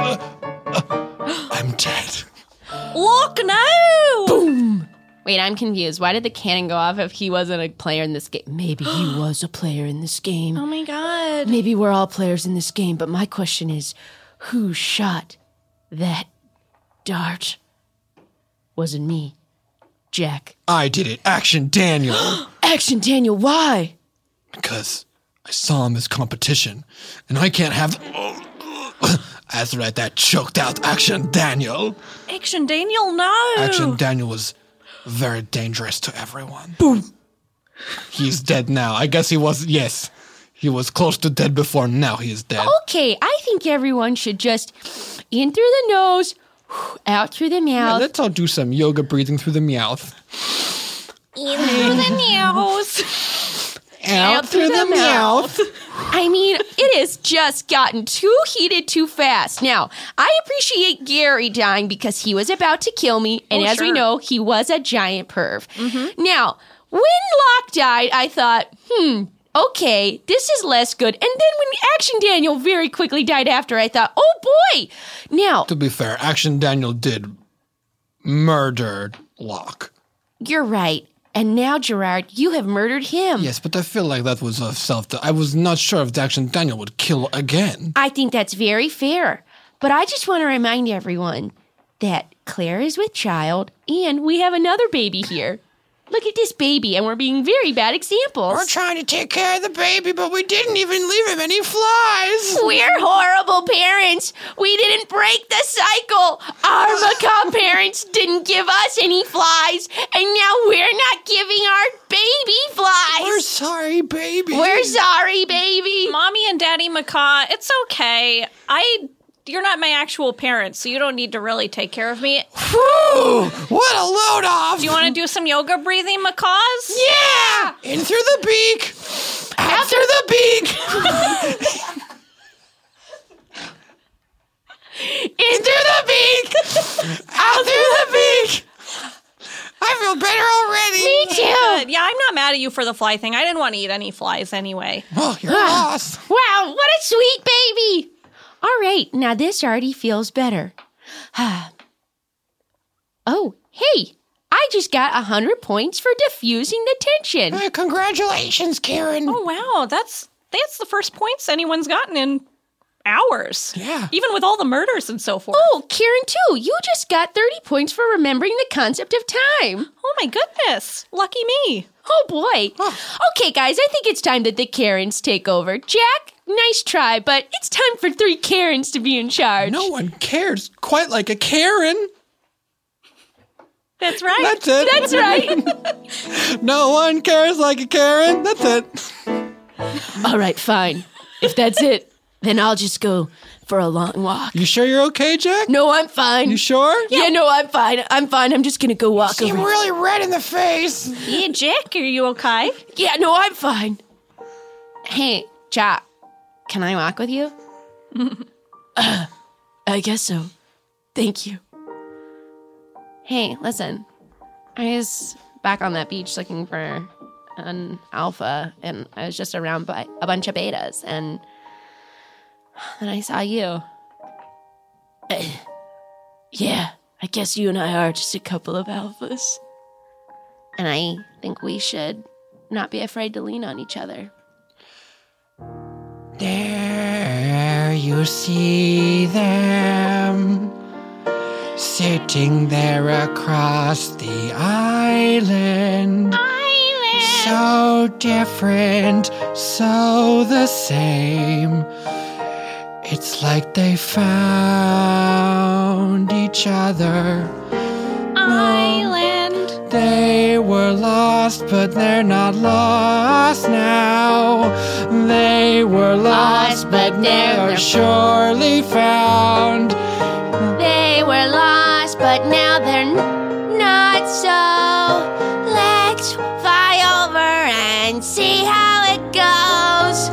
I'm dead. Look now! Wait, I'm confused. Why did the cannon go off if he wasn't a player in this game? Maybe he was a player in this game. Oh my god. Maybe we're all players in this game, but my question is, who shot that dart? Wasn't me. Jack. I did it. Action Daniel. Action Daniel, why? Because I saw him as competition, and I can't have... That's right, that choked out Action Daniel. Action Daniel, no! Action Daniel was very dangerous to everyone. Boom. He's dead now. I guess he was, yes. He was close to dead before, now he is dead. Okay, I think everyone should just in through the nose, out through the Yeah, mouth. let's all do some yoga breathing through the mouth. In through the nose. Out through the mouth. I mean, it has just gotten too heated too fast. Now, I appreciate Gary dying because he was about to kill me, and as we sure. know, he was a giant perv. Now, when Locke died, I thought, okay, this is less good. And then when Action Daniel very quickly died after, I thought, oh boy. Now, To be fair, Action Daniel did murder Locke. you're right. And now, Gerard, you have murdered him. Yes, but I feel like that was a I was not sure if Action Daniel would kill again. I think that's very fair. But I just want to remind everyone that Claire is with child and we have another baby here. Look at this baby, and we're being very bad examples. trying to take care of the baby, but we didn't even leave him any flies. We're horrible parents. We didn't break the cycle. Our macabre parents didn't give us any flies, and now we're not giving our baby flies. We're sorry, baby. We're sorry, baby. Mommy and Daddy Macaw, it's okay. You're not my actual parents, so you don't need to really take care of me. Whew, what a load off. Do you want to do some yoga breathing, Macaws? Yeah! In through the beak. Out through the beak. Into the beak! Out through the beak! I feel better already. Me too. Yeah, I'm not mad at you for the fly thing. I didn't want to eat any flies anyway. Oh, you're lost. Wow, what a sweet baby. All right, now this already feels better. Oh, hey, I just got 100 points for diffusing the tension. Congratulations, Karen. Oh, wow. That's the first points anyone's gotten in hours. Yeah. Even with all the murders and so forth. Oh, Karen, too. You just got 30 points for remembering the concept of time. Oh, my goodness. Lucky me. Oh, boy. Okay, guys, I think it's time that the Karens take over. Jack, nice try, but it's time for 3 Karens to be in charge. No one cares quite like a Karen. That's right. That's it. That's right. No one cares like a Karen. That's it. All right, fine. If that's it, then I'll just go for a long walk. You sure you're okay, Jack? No, I'm fine. You sure? Yeah, no, I'm fine. I'm fine. I'm just going to go walk You seem over. really red in the face. Yeah, Jack, are you okay? Yeah, no, I'm fine. Hey, Jack, can I walk with you? I guess so. Thank you. Hey, listen. I was back on that beach looking for an alpha, and I was just around by a bunch of betas, and then I saw you. Yeah, I guess you and I are just a couple of alphas. And I think we should not be afraid to lean on each other. There you see them, sitting there across the island. So different, so the same. It's like they found each other. Island. They were lost, but they're not lost now. They were lost, but they're surely found. They were lost, but now they're not so. Let's fly over and see how it goes.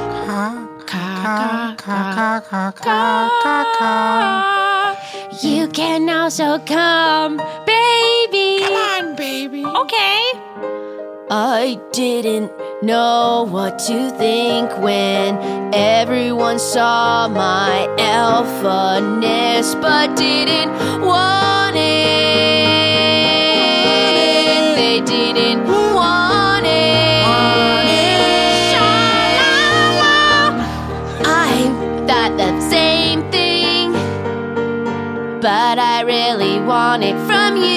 You can also come, baby. Come on, baby. Okay. I didn't know what to think when everyone saw my alpha-ness, but didn't want it. They didn't want it. Sha-la-la. I thought the same thing, but I really want it from you.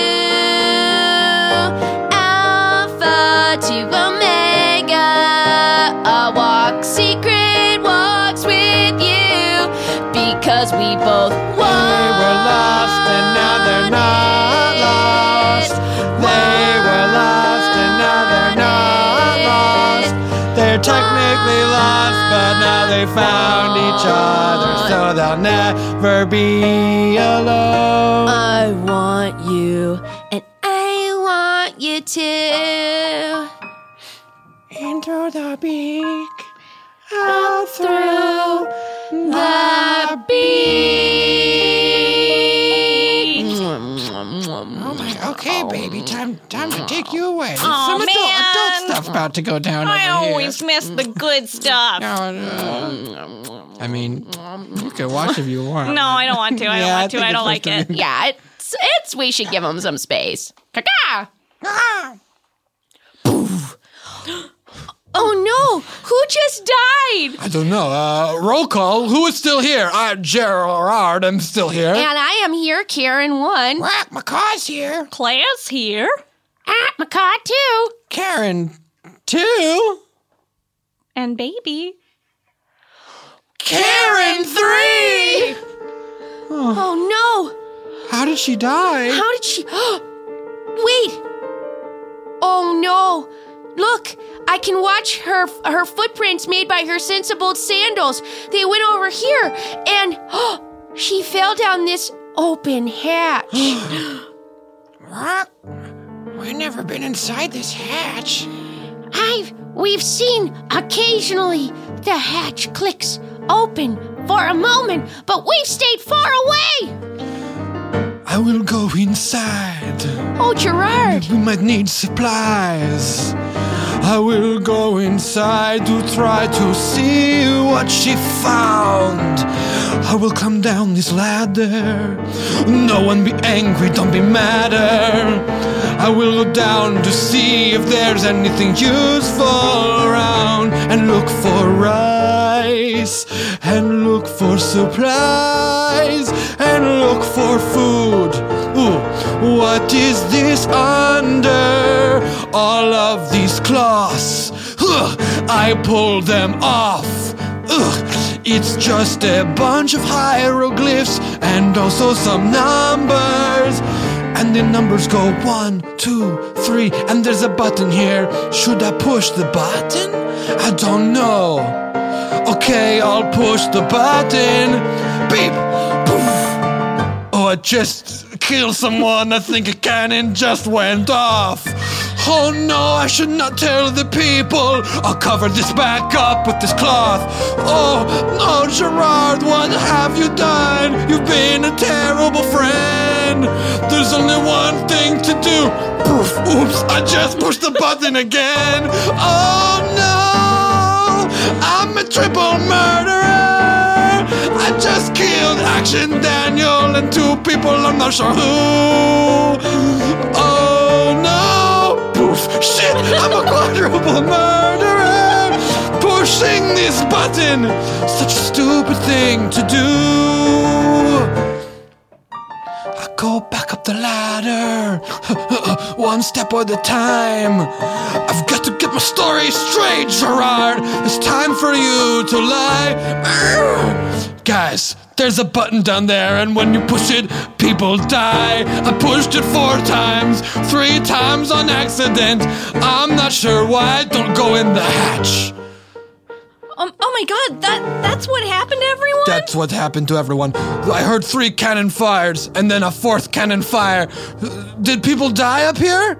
Alpha to Omega, I'll walk secret walks with you, because we both want They were lost and now they're not lost. They were lost and now they're not lost. They're technically lost, but now they found each other, so they'll never be alone. I want you, and I want you too. Into the beak, out through The beak. Oh my, okay, baby, time to take you away. Aw, Some adult man. stuff's about to go down I over here. always miss the good stuff. I mean, you can watch if you want. No, I don't want to. I don't Yeah, want to. think I it's don't like supposed it. to be- Yeah, it's. We should give him some space. Caca. Oh no! Who just died? I don't know. Roll call. Who is still here? Gerard, I'm still here. And I am here, Karen 1. Whack, Macaw's here. Claire's here. Macaw 2. Karen 2. And baby. Karen 3. Oh no! How did she die? How did she... Wait! Oh no! Look! I can watch her footprints made by her sensible sandals. They went over here, and she fell down this open hatch. Rock, we've never been inside this hatch. We've seen occasionally the hatch clicks open for a moment, but we've stayed far away. I will go inside. Oh, Gerard. We might need supplies. I will go inside to try to see what she found. I will come down this ladder. No one be angry, don't be madder. I will go down to see if there's anything useful around, and look for rice, and look for supplies, and look for food. Ooh, what is this under all of these cloths? I pull them off. It's just a bunch of hieroglyphs and also some numbers. And the numbers go 1, 2, 3, and there's a button here. Should I push the button? I don't know. Okay, I'll push the button. Beep! Poof! Oh, I just killed someone. I think a cannon just went off. Oh no, I should not tell the people. I'll cover this back up with this cloth. Oh no, Gerard, what have you done? You've been a terrible friend. There's only one thing to do. Poof, oops, I just pushed the button again. Oh no, I'm a triple murderer. I just killed Action Daniel and 2 people, I'm not sure who. Oh no, poof, shit, I'm a quadruple murderer. Pushing this button, such a stupid thing to do. I go back up the ladder, one step at a time. I've got to get my story straight, Gerard. It's time for you to lie. Guys, there's a button down there, and when you push it, people die. I pushed it 4 times, 3 times on accident. I'm not sure why. Don't go in the hatch. Oh my god, that's what happened to everyone? That's what happened to everyone. I heard 3 cannon fires, and then a 4th cannon fire. Did people die up here?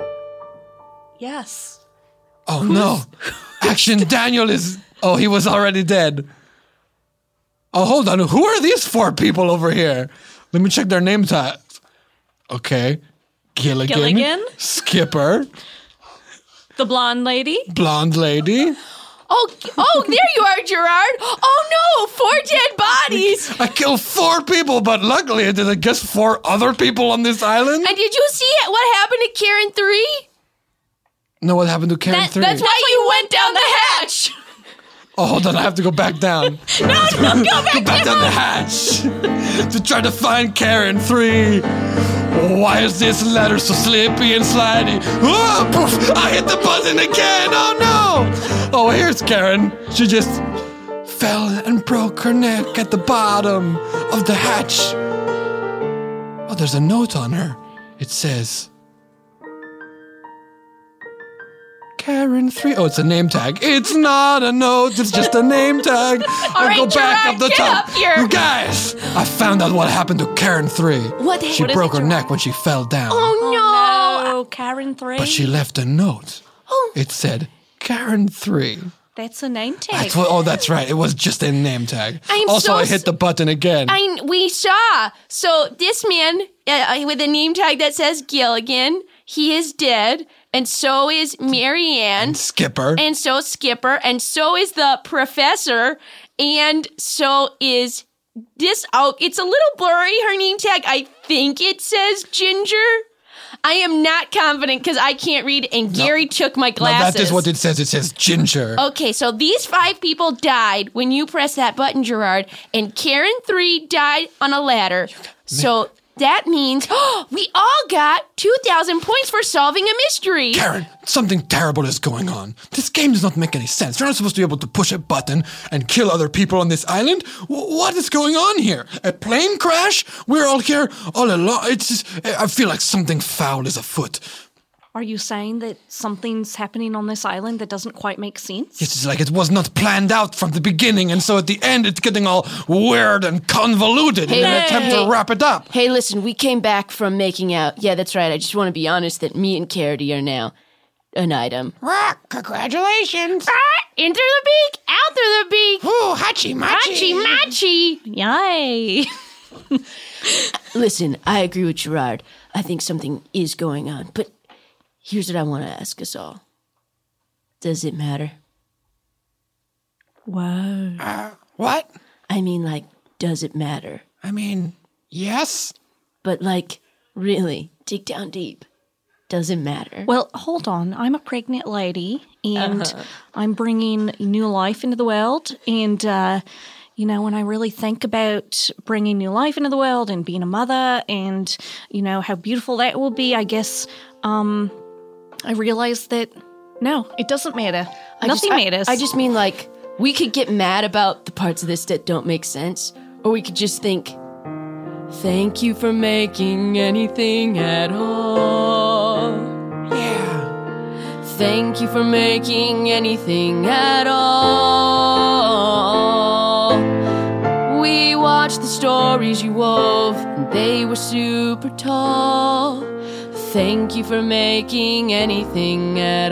Yes. Oh no. Action Daniel is... Oh, he was already dead. Oh, hold on. Who are these 4 people over here? Let me check their name tags. Okay. Gilligan. Skipper. The blonde lady. Blonde lady. Oh, there you are, Gerard. Oh no, 4 dead bodies. I killed 4 people, but luckily I didn't guess 4 other people on this island. And did you see what happened to Karen 3? No, what happened to Karen 3? That's why you went down the hatch. Oh, hold on, I have to go back down. No, go back down the hatch to try to find Karen 3. Why is this ladder so slippy and slidey? Oh, poof, I hit the button again. Oh no! Oh, here's Karen. She just fell and broke her neck at the bottom of the hatch. Oh, there's a note on her. It says... Karen 3. Oh, it's a name tag. It's not a note. It's just a name tag. All right, go back Gerard, up the get top. up here. Guys, I found out what happened to Karen 3. She broke her neck when she fell down. Oh no. Oh, Karen 3. But she left a note. Oh. It said Karen 3. That's a name tag. That's right. It was just a name tag. I hit the button again. We saw. So this man with a name tag that says Gilligan, he is dead. And so is Marianne. And Skipper. And so Skipper. And so is the professor. And so is this. Oh, it's a little blurry, her name tag. I think it says Ginger. I am not confident because I can't read, and Gary took my glasses. No, that is what it says. It says Ginger. Okay, so these 5 people died when you pressed that button, Gerard, and Karen 3 died on a ladder. So that means we all got 2,000 points for solving a mystery. Karen, something terrible is going on. This game does not make any sense. You're not supposed to be able to push a button and kill other people on this island. What is going on here? A plane crash? We're all here all alone. It's just, I feel like something foul is afoot. Are you saying that something's happening on this island that doesn't quite make sense? Yes, it's like it was not planned out from the beginning, and so at the end it's getting all weird and convoluted in an attempt to wrap it up. Hey, listen, we came back from making out. Yeah, that's right. I just want to be honest that me and Carity are now an item. Congratulations. In through the beak, out through the beak. Ooh, hachi-machi. Hachi-machi. Yay. Listen, I agree with Gerard. I think something is going on. But here's what I want to ask us all. Does it matter? Whoa. What? I mean, like, does it matter? I mean, yes. But, like, really, dig down deep. Does it matter? Well, hold on. I'm a pregnant lady, and I'm bringing new life into the world. And, when I really think about bringing new life into the world and being a mother and, how beautiful that will be, I guess I realized that, no, it doesn't matter. Nothing matters. I just mean, like, we could get mad about the parts of this that don't make sense, or we could just think, thank you for making anything at all. Yeah. Thank you for making anything at all. We watched the stories you wove, and they were super tall. Thank you for making anything at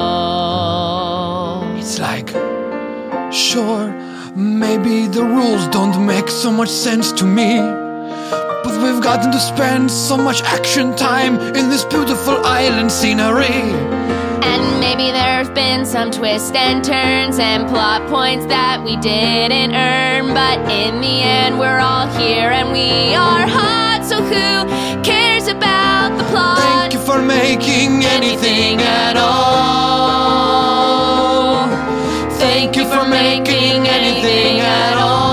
all. It's like, sure, maybe the rules don't make so much sense to me, but we've gotten to spend so much action time in this beautiful island scenery. And maybe there's been some twists and turns and plot points that we didn't earn, but in the end we're all here and we are hot, so who cares about the plot? Thank you for making anything at all. Thank you for making anything at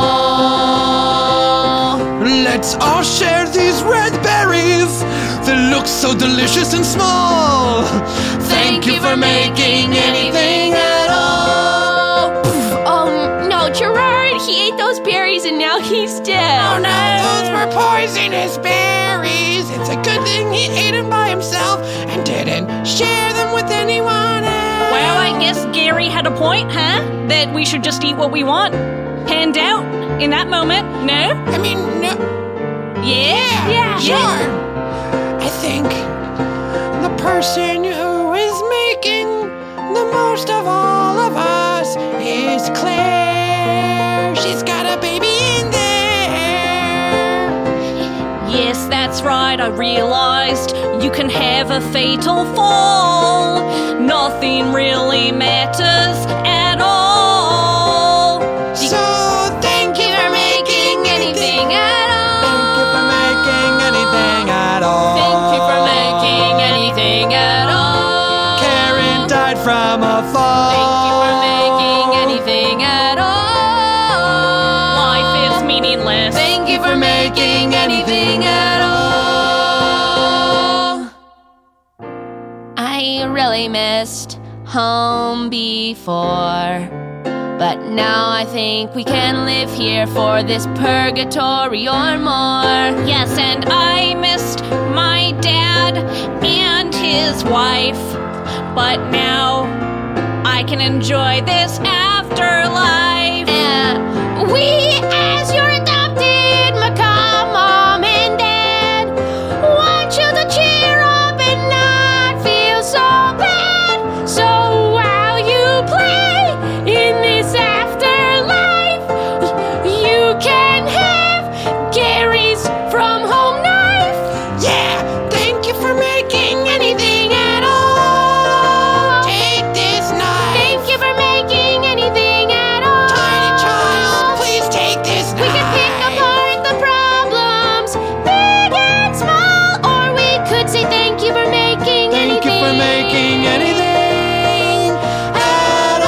all. Let's all share these red berries that look so delicious and small. Thank you for making anything at all. No, Gerard, he ate those berries and now he's dead. Oh no, those were poisonous berries. It's a good thing he ate them by himself and didn't share them with anyone else. Well, I guess Gary had a point, huh? That we should just eat what we want. Hand out in that moment, no? I mean, no. Yeah. Sure. I think the person who is making the most of all of us is Claire. She's got a baby in there. Yes, that's right, I realized you can have a fatal fall. Nothing really matters at all. So thank you for making anything at all. Thank you for Thank you for making making anything at all. anything at all. Karen died from a fall. Thank you for making anything at all. Life is meaningless. Thank you for making anything at all. I really missed home before, but now I think we can live here for this purgatory or more. Yes, and I missed my dad and his wife, but now I can enjoy this afterlife. And we, as your adopted macaw mom and dad, want you to cheer up and not feel so bad. So while you play in this afterlife, you can have Gary's from home knife. Yeah, thank you for making anything at all. Take this knife. Thank you for making anything at all. Tiny child, please take this knife. We can pick apart the problems, big and small, or we could say thank you for making Thank you for making anything at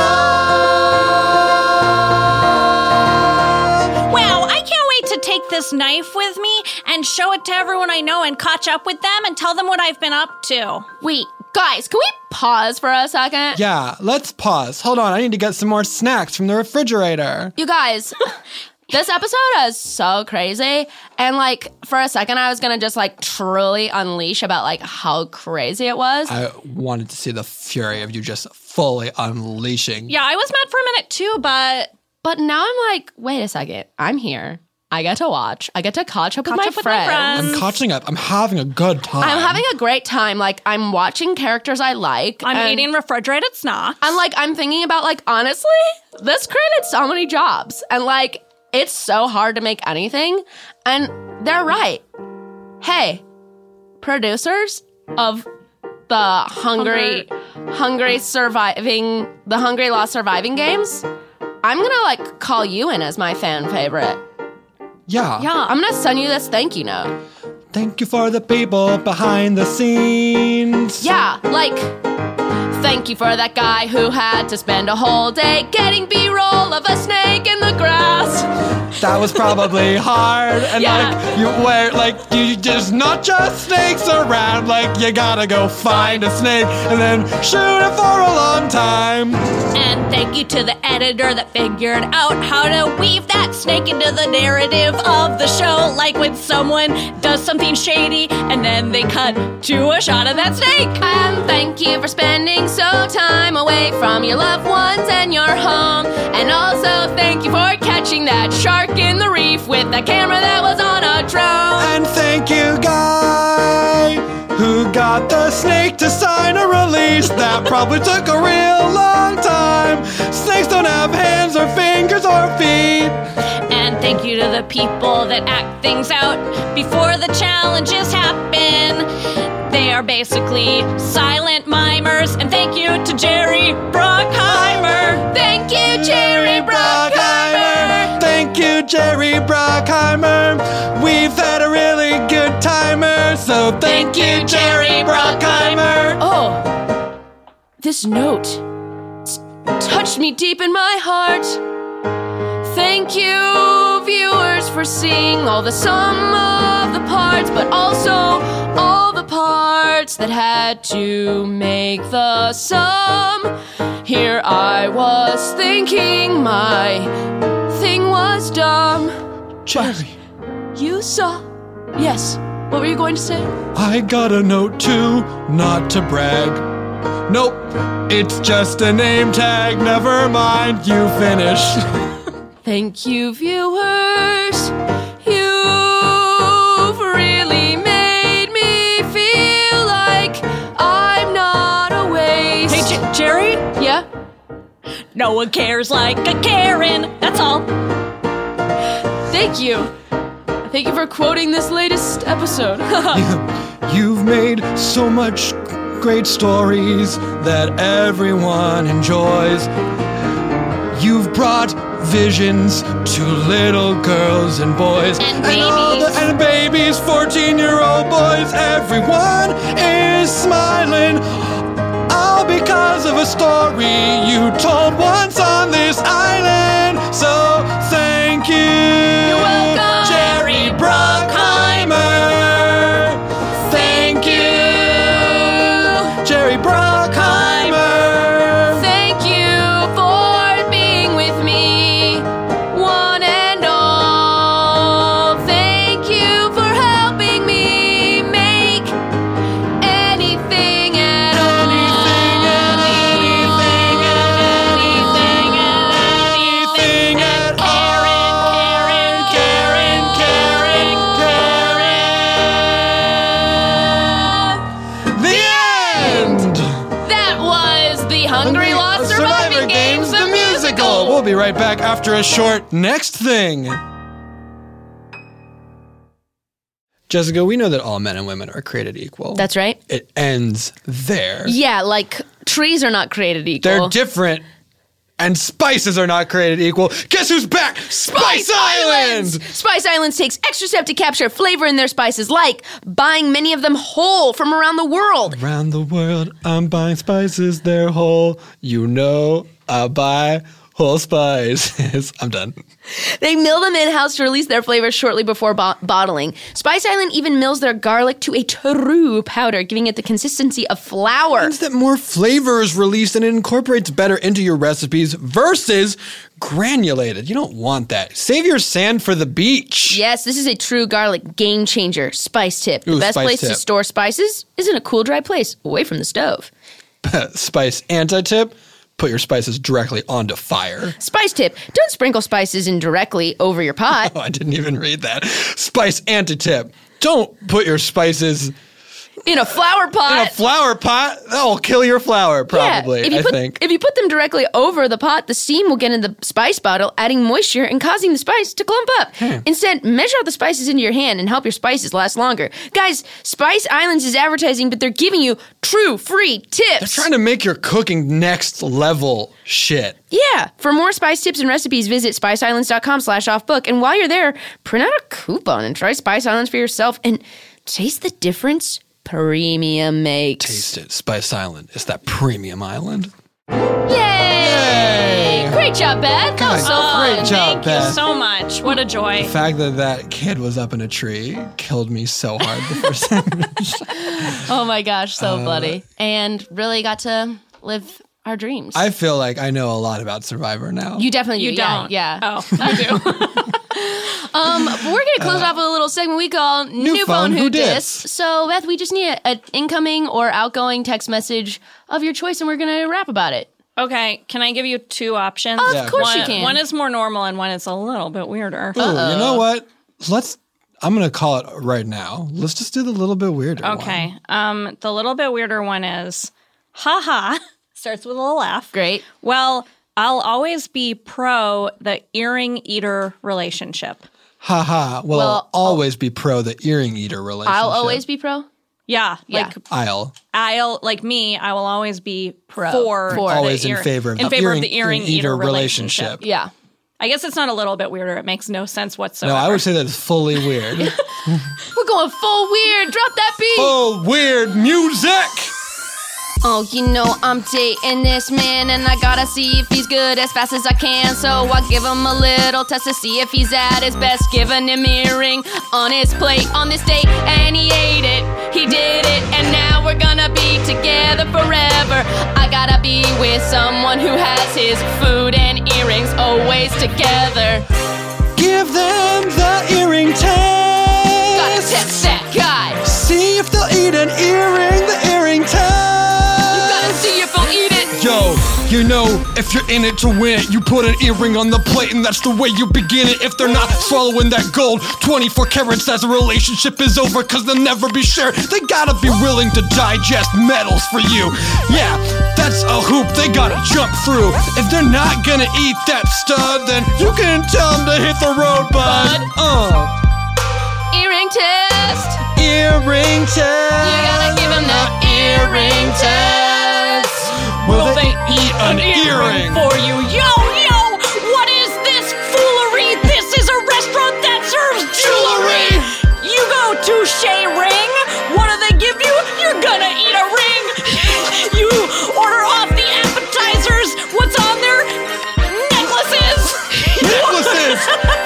all. Wow, I can't wait to take this knife with me and show it to everyone I know and catch up with them and tell them what I've been up to. Wait, guys, can we pause for a second? Yeah, let's pause. Hold on, I need to get some more snacks from the refrigerator. You guys, this episode is so crazy. And like, for a second, I was gonna just like truly unleash about like how crazy it was. I wanted to see the fury of you just fully unleashing. Yeah, I was mad for a minute too, but But now I'm like, wait a second, I'm here. I get to watch. I get to catch up with my friends. I'm catching up. I'm having a good time. I'm having a great time. Like, I'm watching characters I like. I'm eating refrigerated snacks. And, like, I'm thinking about, like, honestly, this created so many jobs. And, like, it's so hard to make anything. And they're right. Hey, producers of the Hungry Lost Surviving games, I'm gonna, like, call you in as my fan favorite. Yeah. I'm gonna send you this thank you note. Thank you for the people behind the scenes. Yeah, like, thank you for that guy who had to spend a whole day getting B-roll of a snake in the grass. That was probably hard. And you just not just snakes around. Like, you gotta go find a snake and then shoot it for a long time. And thank you to the editor that figured out how to weave that snake into the narrative of the show. Like when someone does something shady and then they cut to a shot of that snake. And thank you for spending so time away from your loved ones and your home. And also thank you for catching that shark in the reef with that camera that was on a drone. And thank you, guy, who got the snake to sign a release. That probably took a real long time. Snakes don't have hands or fingers or feet. And thank you to the people that act things out before the challenges happen. They are basically silent mimers. And thank you to Jerry Bruckheimer. Thank you, Jerry Bruckheimer. Thank you, Jerry Bruckheimer. We've had a really good timer, so thank you, Jerry Bruckheimer. Oh, this note touched me deep in my heart. Thank you, viewers, for seeing all the sum of the parts, but also all the parts that had to make the sum. Here I was thinking my thing was dumb. Jerry. You saw. Yes. What were you going to say? I got a note too, not to brag. Nope, it's just a name tag. Never mind, you finish. Thank you, viewers. You've really made me feel like I'm not a waste. Hey, Jerry? Yeah? No one cares like a Karen. That's all. Thank you. Thank you for quoting this latest episode. You've made so much great stories that everyone enjoys. You've brought visions to little girls and boys. And babies. And babies, 14-year-old boys. Everyone is smiling. All because of a story you told once on this island. So thank you. You're welcome, Jerry Bruckheimer. Thank you, Jerry Bruckheimer. Thank you for being with me, one and all. Thank you for helping me make anything at all. Anything at Karen. The end. That was the Hungry Lost Surviving Games, the musical. We'll be right back after a short next thing. Jessica, we know that all men and women are created equal. That's right. It ends there. Yeah, like trees are not created equal. They're different. And spices are not created equal. Guess who's back? Spice Islands! Spice Islands takes extra step to capture flavor in their spices, like buying many of them whole from around the world. Around the world, I'm buying spices, they're whole. You know, I buy whole spices. I'm done. They mill them in-house to release their flavors shortly before bottling. Spice Island even mills their garlic to a true powder, giving it the consistency of flour. It means that more flavor is released and it incorporates better into your recipes versus granulated. You don't want that. Save your sand for the beach. Yes, this is a true garlic game changer. Spice tip. The best place to store spices is in a cool, dry place, away from the stove. Spice anti-tip. put your spices directly onto fire. Spice tip, don't sprinkle spices in directly over your pot. Oh, I didn't even read that. Spice anti-tip. Don't put your spices in a flower pot. In a flower pot? That will kill your flour, probably, I think. If you put them directly over the pot, the steam will get in the spice bottle, adding moisture and causing the spice to clump up. Instead, measure out the spices into your hand and help your spices last longer. Guys, Spice Islands is advertising, but they're giving you true free tips. They're trying to make your cooking next level shit. Yeah. For more spice tips and recipes, visit spiceislands.com/offbook. And while you're there, print out a coupon and try Spice Islands for yourself and taste the difference premium makes. Taste it. Spice Island. It's that premium island. Yay! Great job, Beth. That was so fun. Great job, Beth. Thank you so much. What a joy. The fact that kid was up in a tree killed me so hard the first time. Oh my gosh, so funny. And really got to live our dreams. I feel like I know a lot about Survivor now. You definitely do. You don't. Yeah. Oh, I do. But we're going to close off with a little segment we call New Phone Who Dis. So, Beth, we just need an incoming or outgoing text message of your choice, and we're going to rap about it. Okay, can I give you two options? Of course you can. One is more normal and one is a little bit weirder. Ooh, you know what? I'm going to call it right now. Let's just do the little bit weirder one. Okay. The little bit weirder one is, haha, starts with a little laugh. Great. Well, I'll always be pro the earring eater relationship. Haha. Well, I'll always be pro the earring eater relationship. I'll always be pro? Yeah. I'll like me, I will always be pro. For always the in favor of the earring eater relationship. Yeah. I guess it's not a little bit weirder. It makes no sense whatsoever. No, I would say that it's fully weird. We're going full weird. Drop that beat. Full weird music. Oh, you know I'm dating this man and I gotta see if he's good as fast as I can. So I give him a little test to see if he's at his best. Giving him earring on his plate on this date and he ate it. He did it and now we're gonna be together forever. I gotta be with someone who has his food and earrings always together. Give them the earring test. Gotta test that guy. See if they'll eat an earring, the earring test. See if I'll eat it. Yo, you know, if you're in it to win it, you put an earring on the plate and that's the way you begin it. If they're not swallowing that gold, 24 carats as a relationship is over, cause they'll never be shared. They gotta be willing to digest metals for you. Yeah, that's a hoop they gotta jump through. If they're not gonna eat that stud, then you can tell them to hit the road, bud. Earring test. Earring test. You gotta give them the earring test. Will they eat an earring for you? Yo, what is this foolery? This is a restaurant that serves jewelry. You go to Shea Ring. What do they give you? You're gonna eat a ring. You order off the appetizers. What's on there? Necklaces. Necklaces.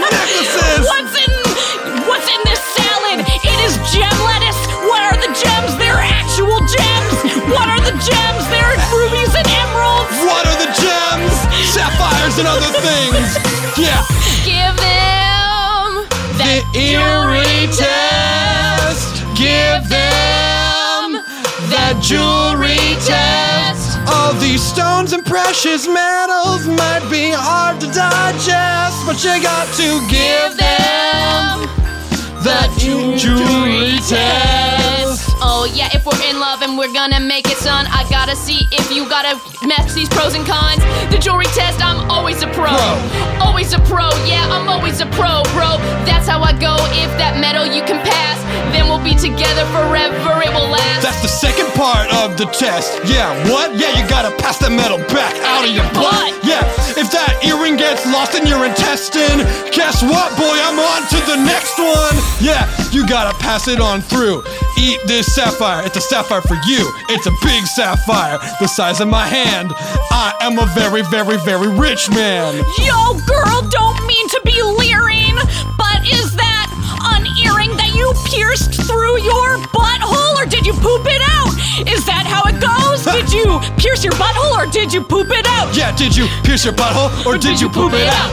What's in this salad? It is gem lettuce. What are the gems? They're actual gems. What are the gems? They're rubies and emeralds. What are the gems? Sapphires and other things. Yeah. Give them the earring test. Give them the jewelry test. All these stones and precious metals might be hard to digest, but you got to give them the jewelry test. Oh yeah, if we're in love and we're gonna make it, son, I gotta see if you gotta match these pros and cons. The jewelry test, I'm always a pro. Always a pro, yeah, I'm always a pro, bro. That's how I go. If that metal you can pass, then we'll be together forever, it will last. That's the second part of the test. Yeah, what? Yeah, you gotta pass that metal back out of your butt. Yeah, if that earring gets lost in your intestine, guess what, boy, I'm on to the next one. Yeah, you gotta pass it on through. Eat this sapphire. It's a sapphire for you. It's a big sapphire, the size of my hand. I am a very, very, very rich man. Yo, girl, don't mean to be leering, but is that an earring that you pierced through your butthole, or did you poop it out? Is that how it goes? Did you pierce your butthole, or did you poop it out? Yeah, did you pierce your butthole, or did you poop it out?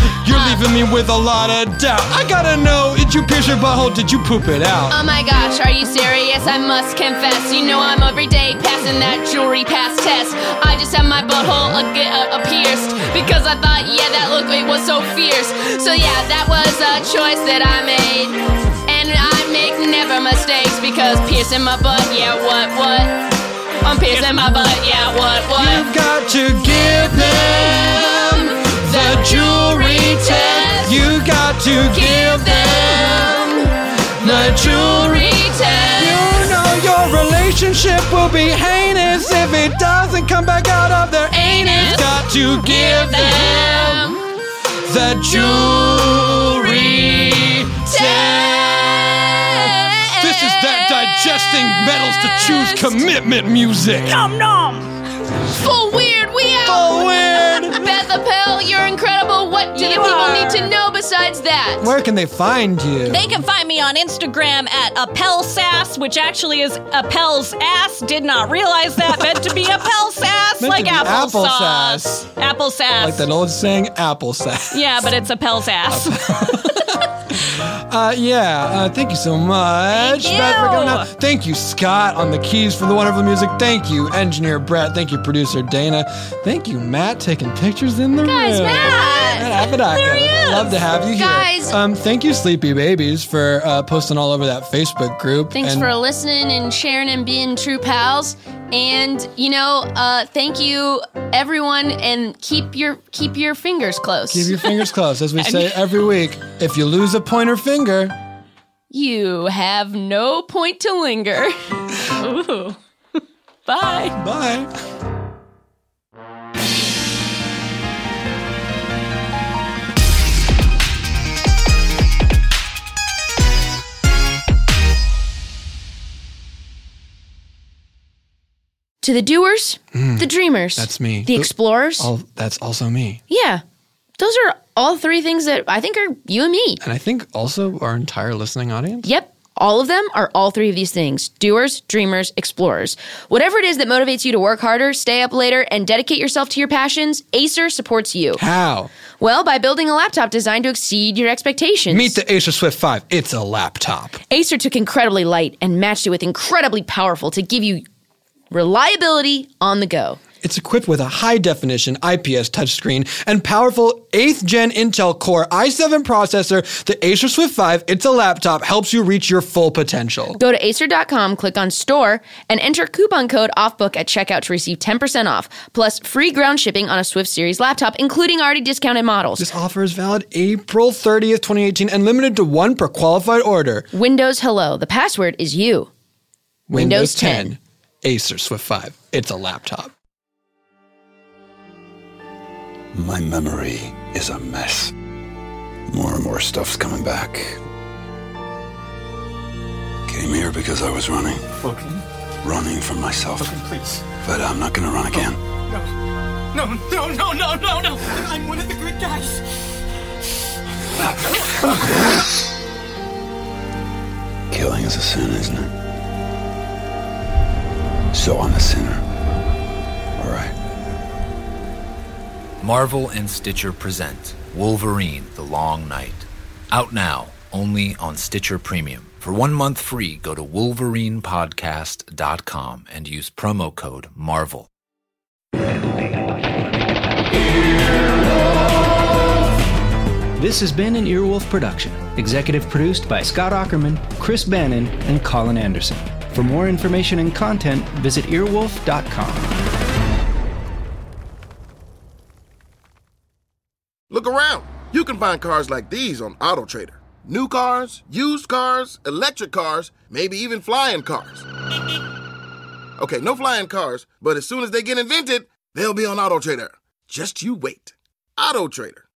You're leaving me with a lot of doubt. I gotta know, did you pierce your butthole? Did you poop it out? Oh my gosh, are you serious? I must confess. You know I'm every day passing that jewelry pass test. I just had my butthole pierced because I thought, yeah, that look, it was so fierce. So yeah, that was a choice that I made. And I make never mistakes because piercing my butt, yeah, what? I'm piercing my butt, yeah, what? You've got to give them the jewelry test. You got to give them the jewelry test. You know your relationship will be heinous if it doesn't come back out of their anus. Got to give them the jewelry test. This is that digesting metals to choose commitment music. Nom nom. Full weird, we out. Full weird. Beth Appel, you're incredible. What do the people need to know besides that? Where can they find you? They can find me on Instagram at AppelSass, which actually is Appel's ass. Did not realize that. Meant to be Appelsass, Meant like to be applesauce. Applesauce. Like that old saying, applesauce. Yeah, but it's Appel's ass. Thank you so much. Thank you. Beth, for coming out. Thank you, Scott, on the keys for the wonderful music. Thank you, engineer Brett. Thank you, producer Dana. Thank you, Matt, taking pictures in the Guys, room. Matt! There he is. Love to have you here. Guys. Thank you, Sleepy Babies, for posting all over that Facebook group. Thanks for listening and sharing and being true pals. And, thank you, everyone, and keep your fingers close. Keep your fingers close. As we say every week, if you lose a pointer finger, you have no point to linger. Ooh. Bye. Bye. To the doers, the dreamers. That's me. The explorers. That's also me. Yeah. Those are all three things that I think are you and me. And I think also our entire listening audience. Yep. All of them are all three of these things. Doers, dreamers, explorers. Whatever it is that motivates you to work harder, stay up later, and dedicate yourself to your passions, Acer supports you. How? Well, by building a laptop designed to exceed your expectations. Meet the Acer Swift 5. It's a laptop. Acer took incredibly light and matched it with incredibly powerful to give you reliability on the go. It's equipped with a high-definition IPS touchscreen and powerful 8th Gen Intel Core i7 processor. The Acer Swift 5, it's a laptop, helps you reach your full potential. Go to acer.com, click on store, and enter coupon code OFFBOOK at checkout to receive 10% off, plus free ground shipping on a Swift Series laptop, including already discounted models. This offer is valid April 30th, 2018, and limited to one per qualified order. Windows Hello. The password is you. Windows 10. Acer Swift 5. It's a laptop. My memory is a mess. More and more stuff's coming back. Came here because I was running. Logan? Running from myself. Logan, please. But I'm not gonna run again. No. I'm one of the good guys. Killing is a sin, isn't it? So I'm a sinner. All right. Marvel and Stitcher present Wolverine: The Long Night. Out now, only on Stitcher Premium. For 1 month free, go to wolverinepodcast.com and use promo code MARVEL. This has been an Earwolf production, executive produced by Scott Aukerman, Chris Bannon, and Colin Anderson. For more information and content, visit earwolf.com. Look around. You can find cars like these on AutoTrader. New cars, used cars, electric cars, maybe even flying cars. Okay, no flying cars, but as soon as they get invented, they'll be on AutoTrader. Just you wait. AutoTrader.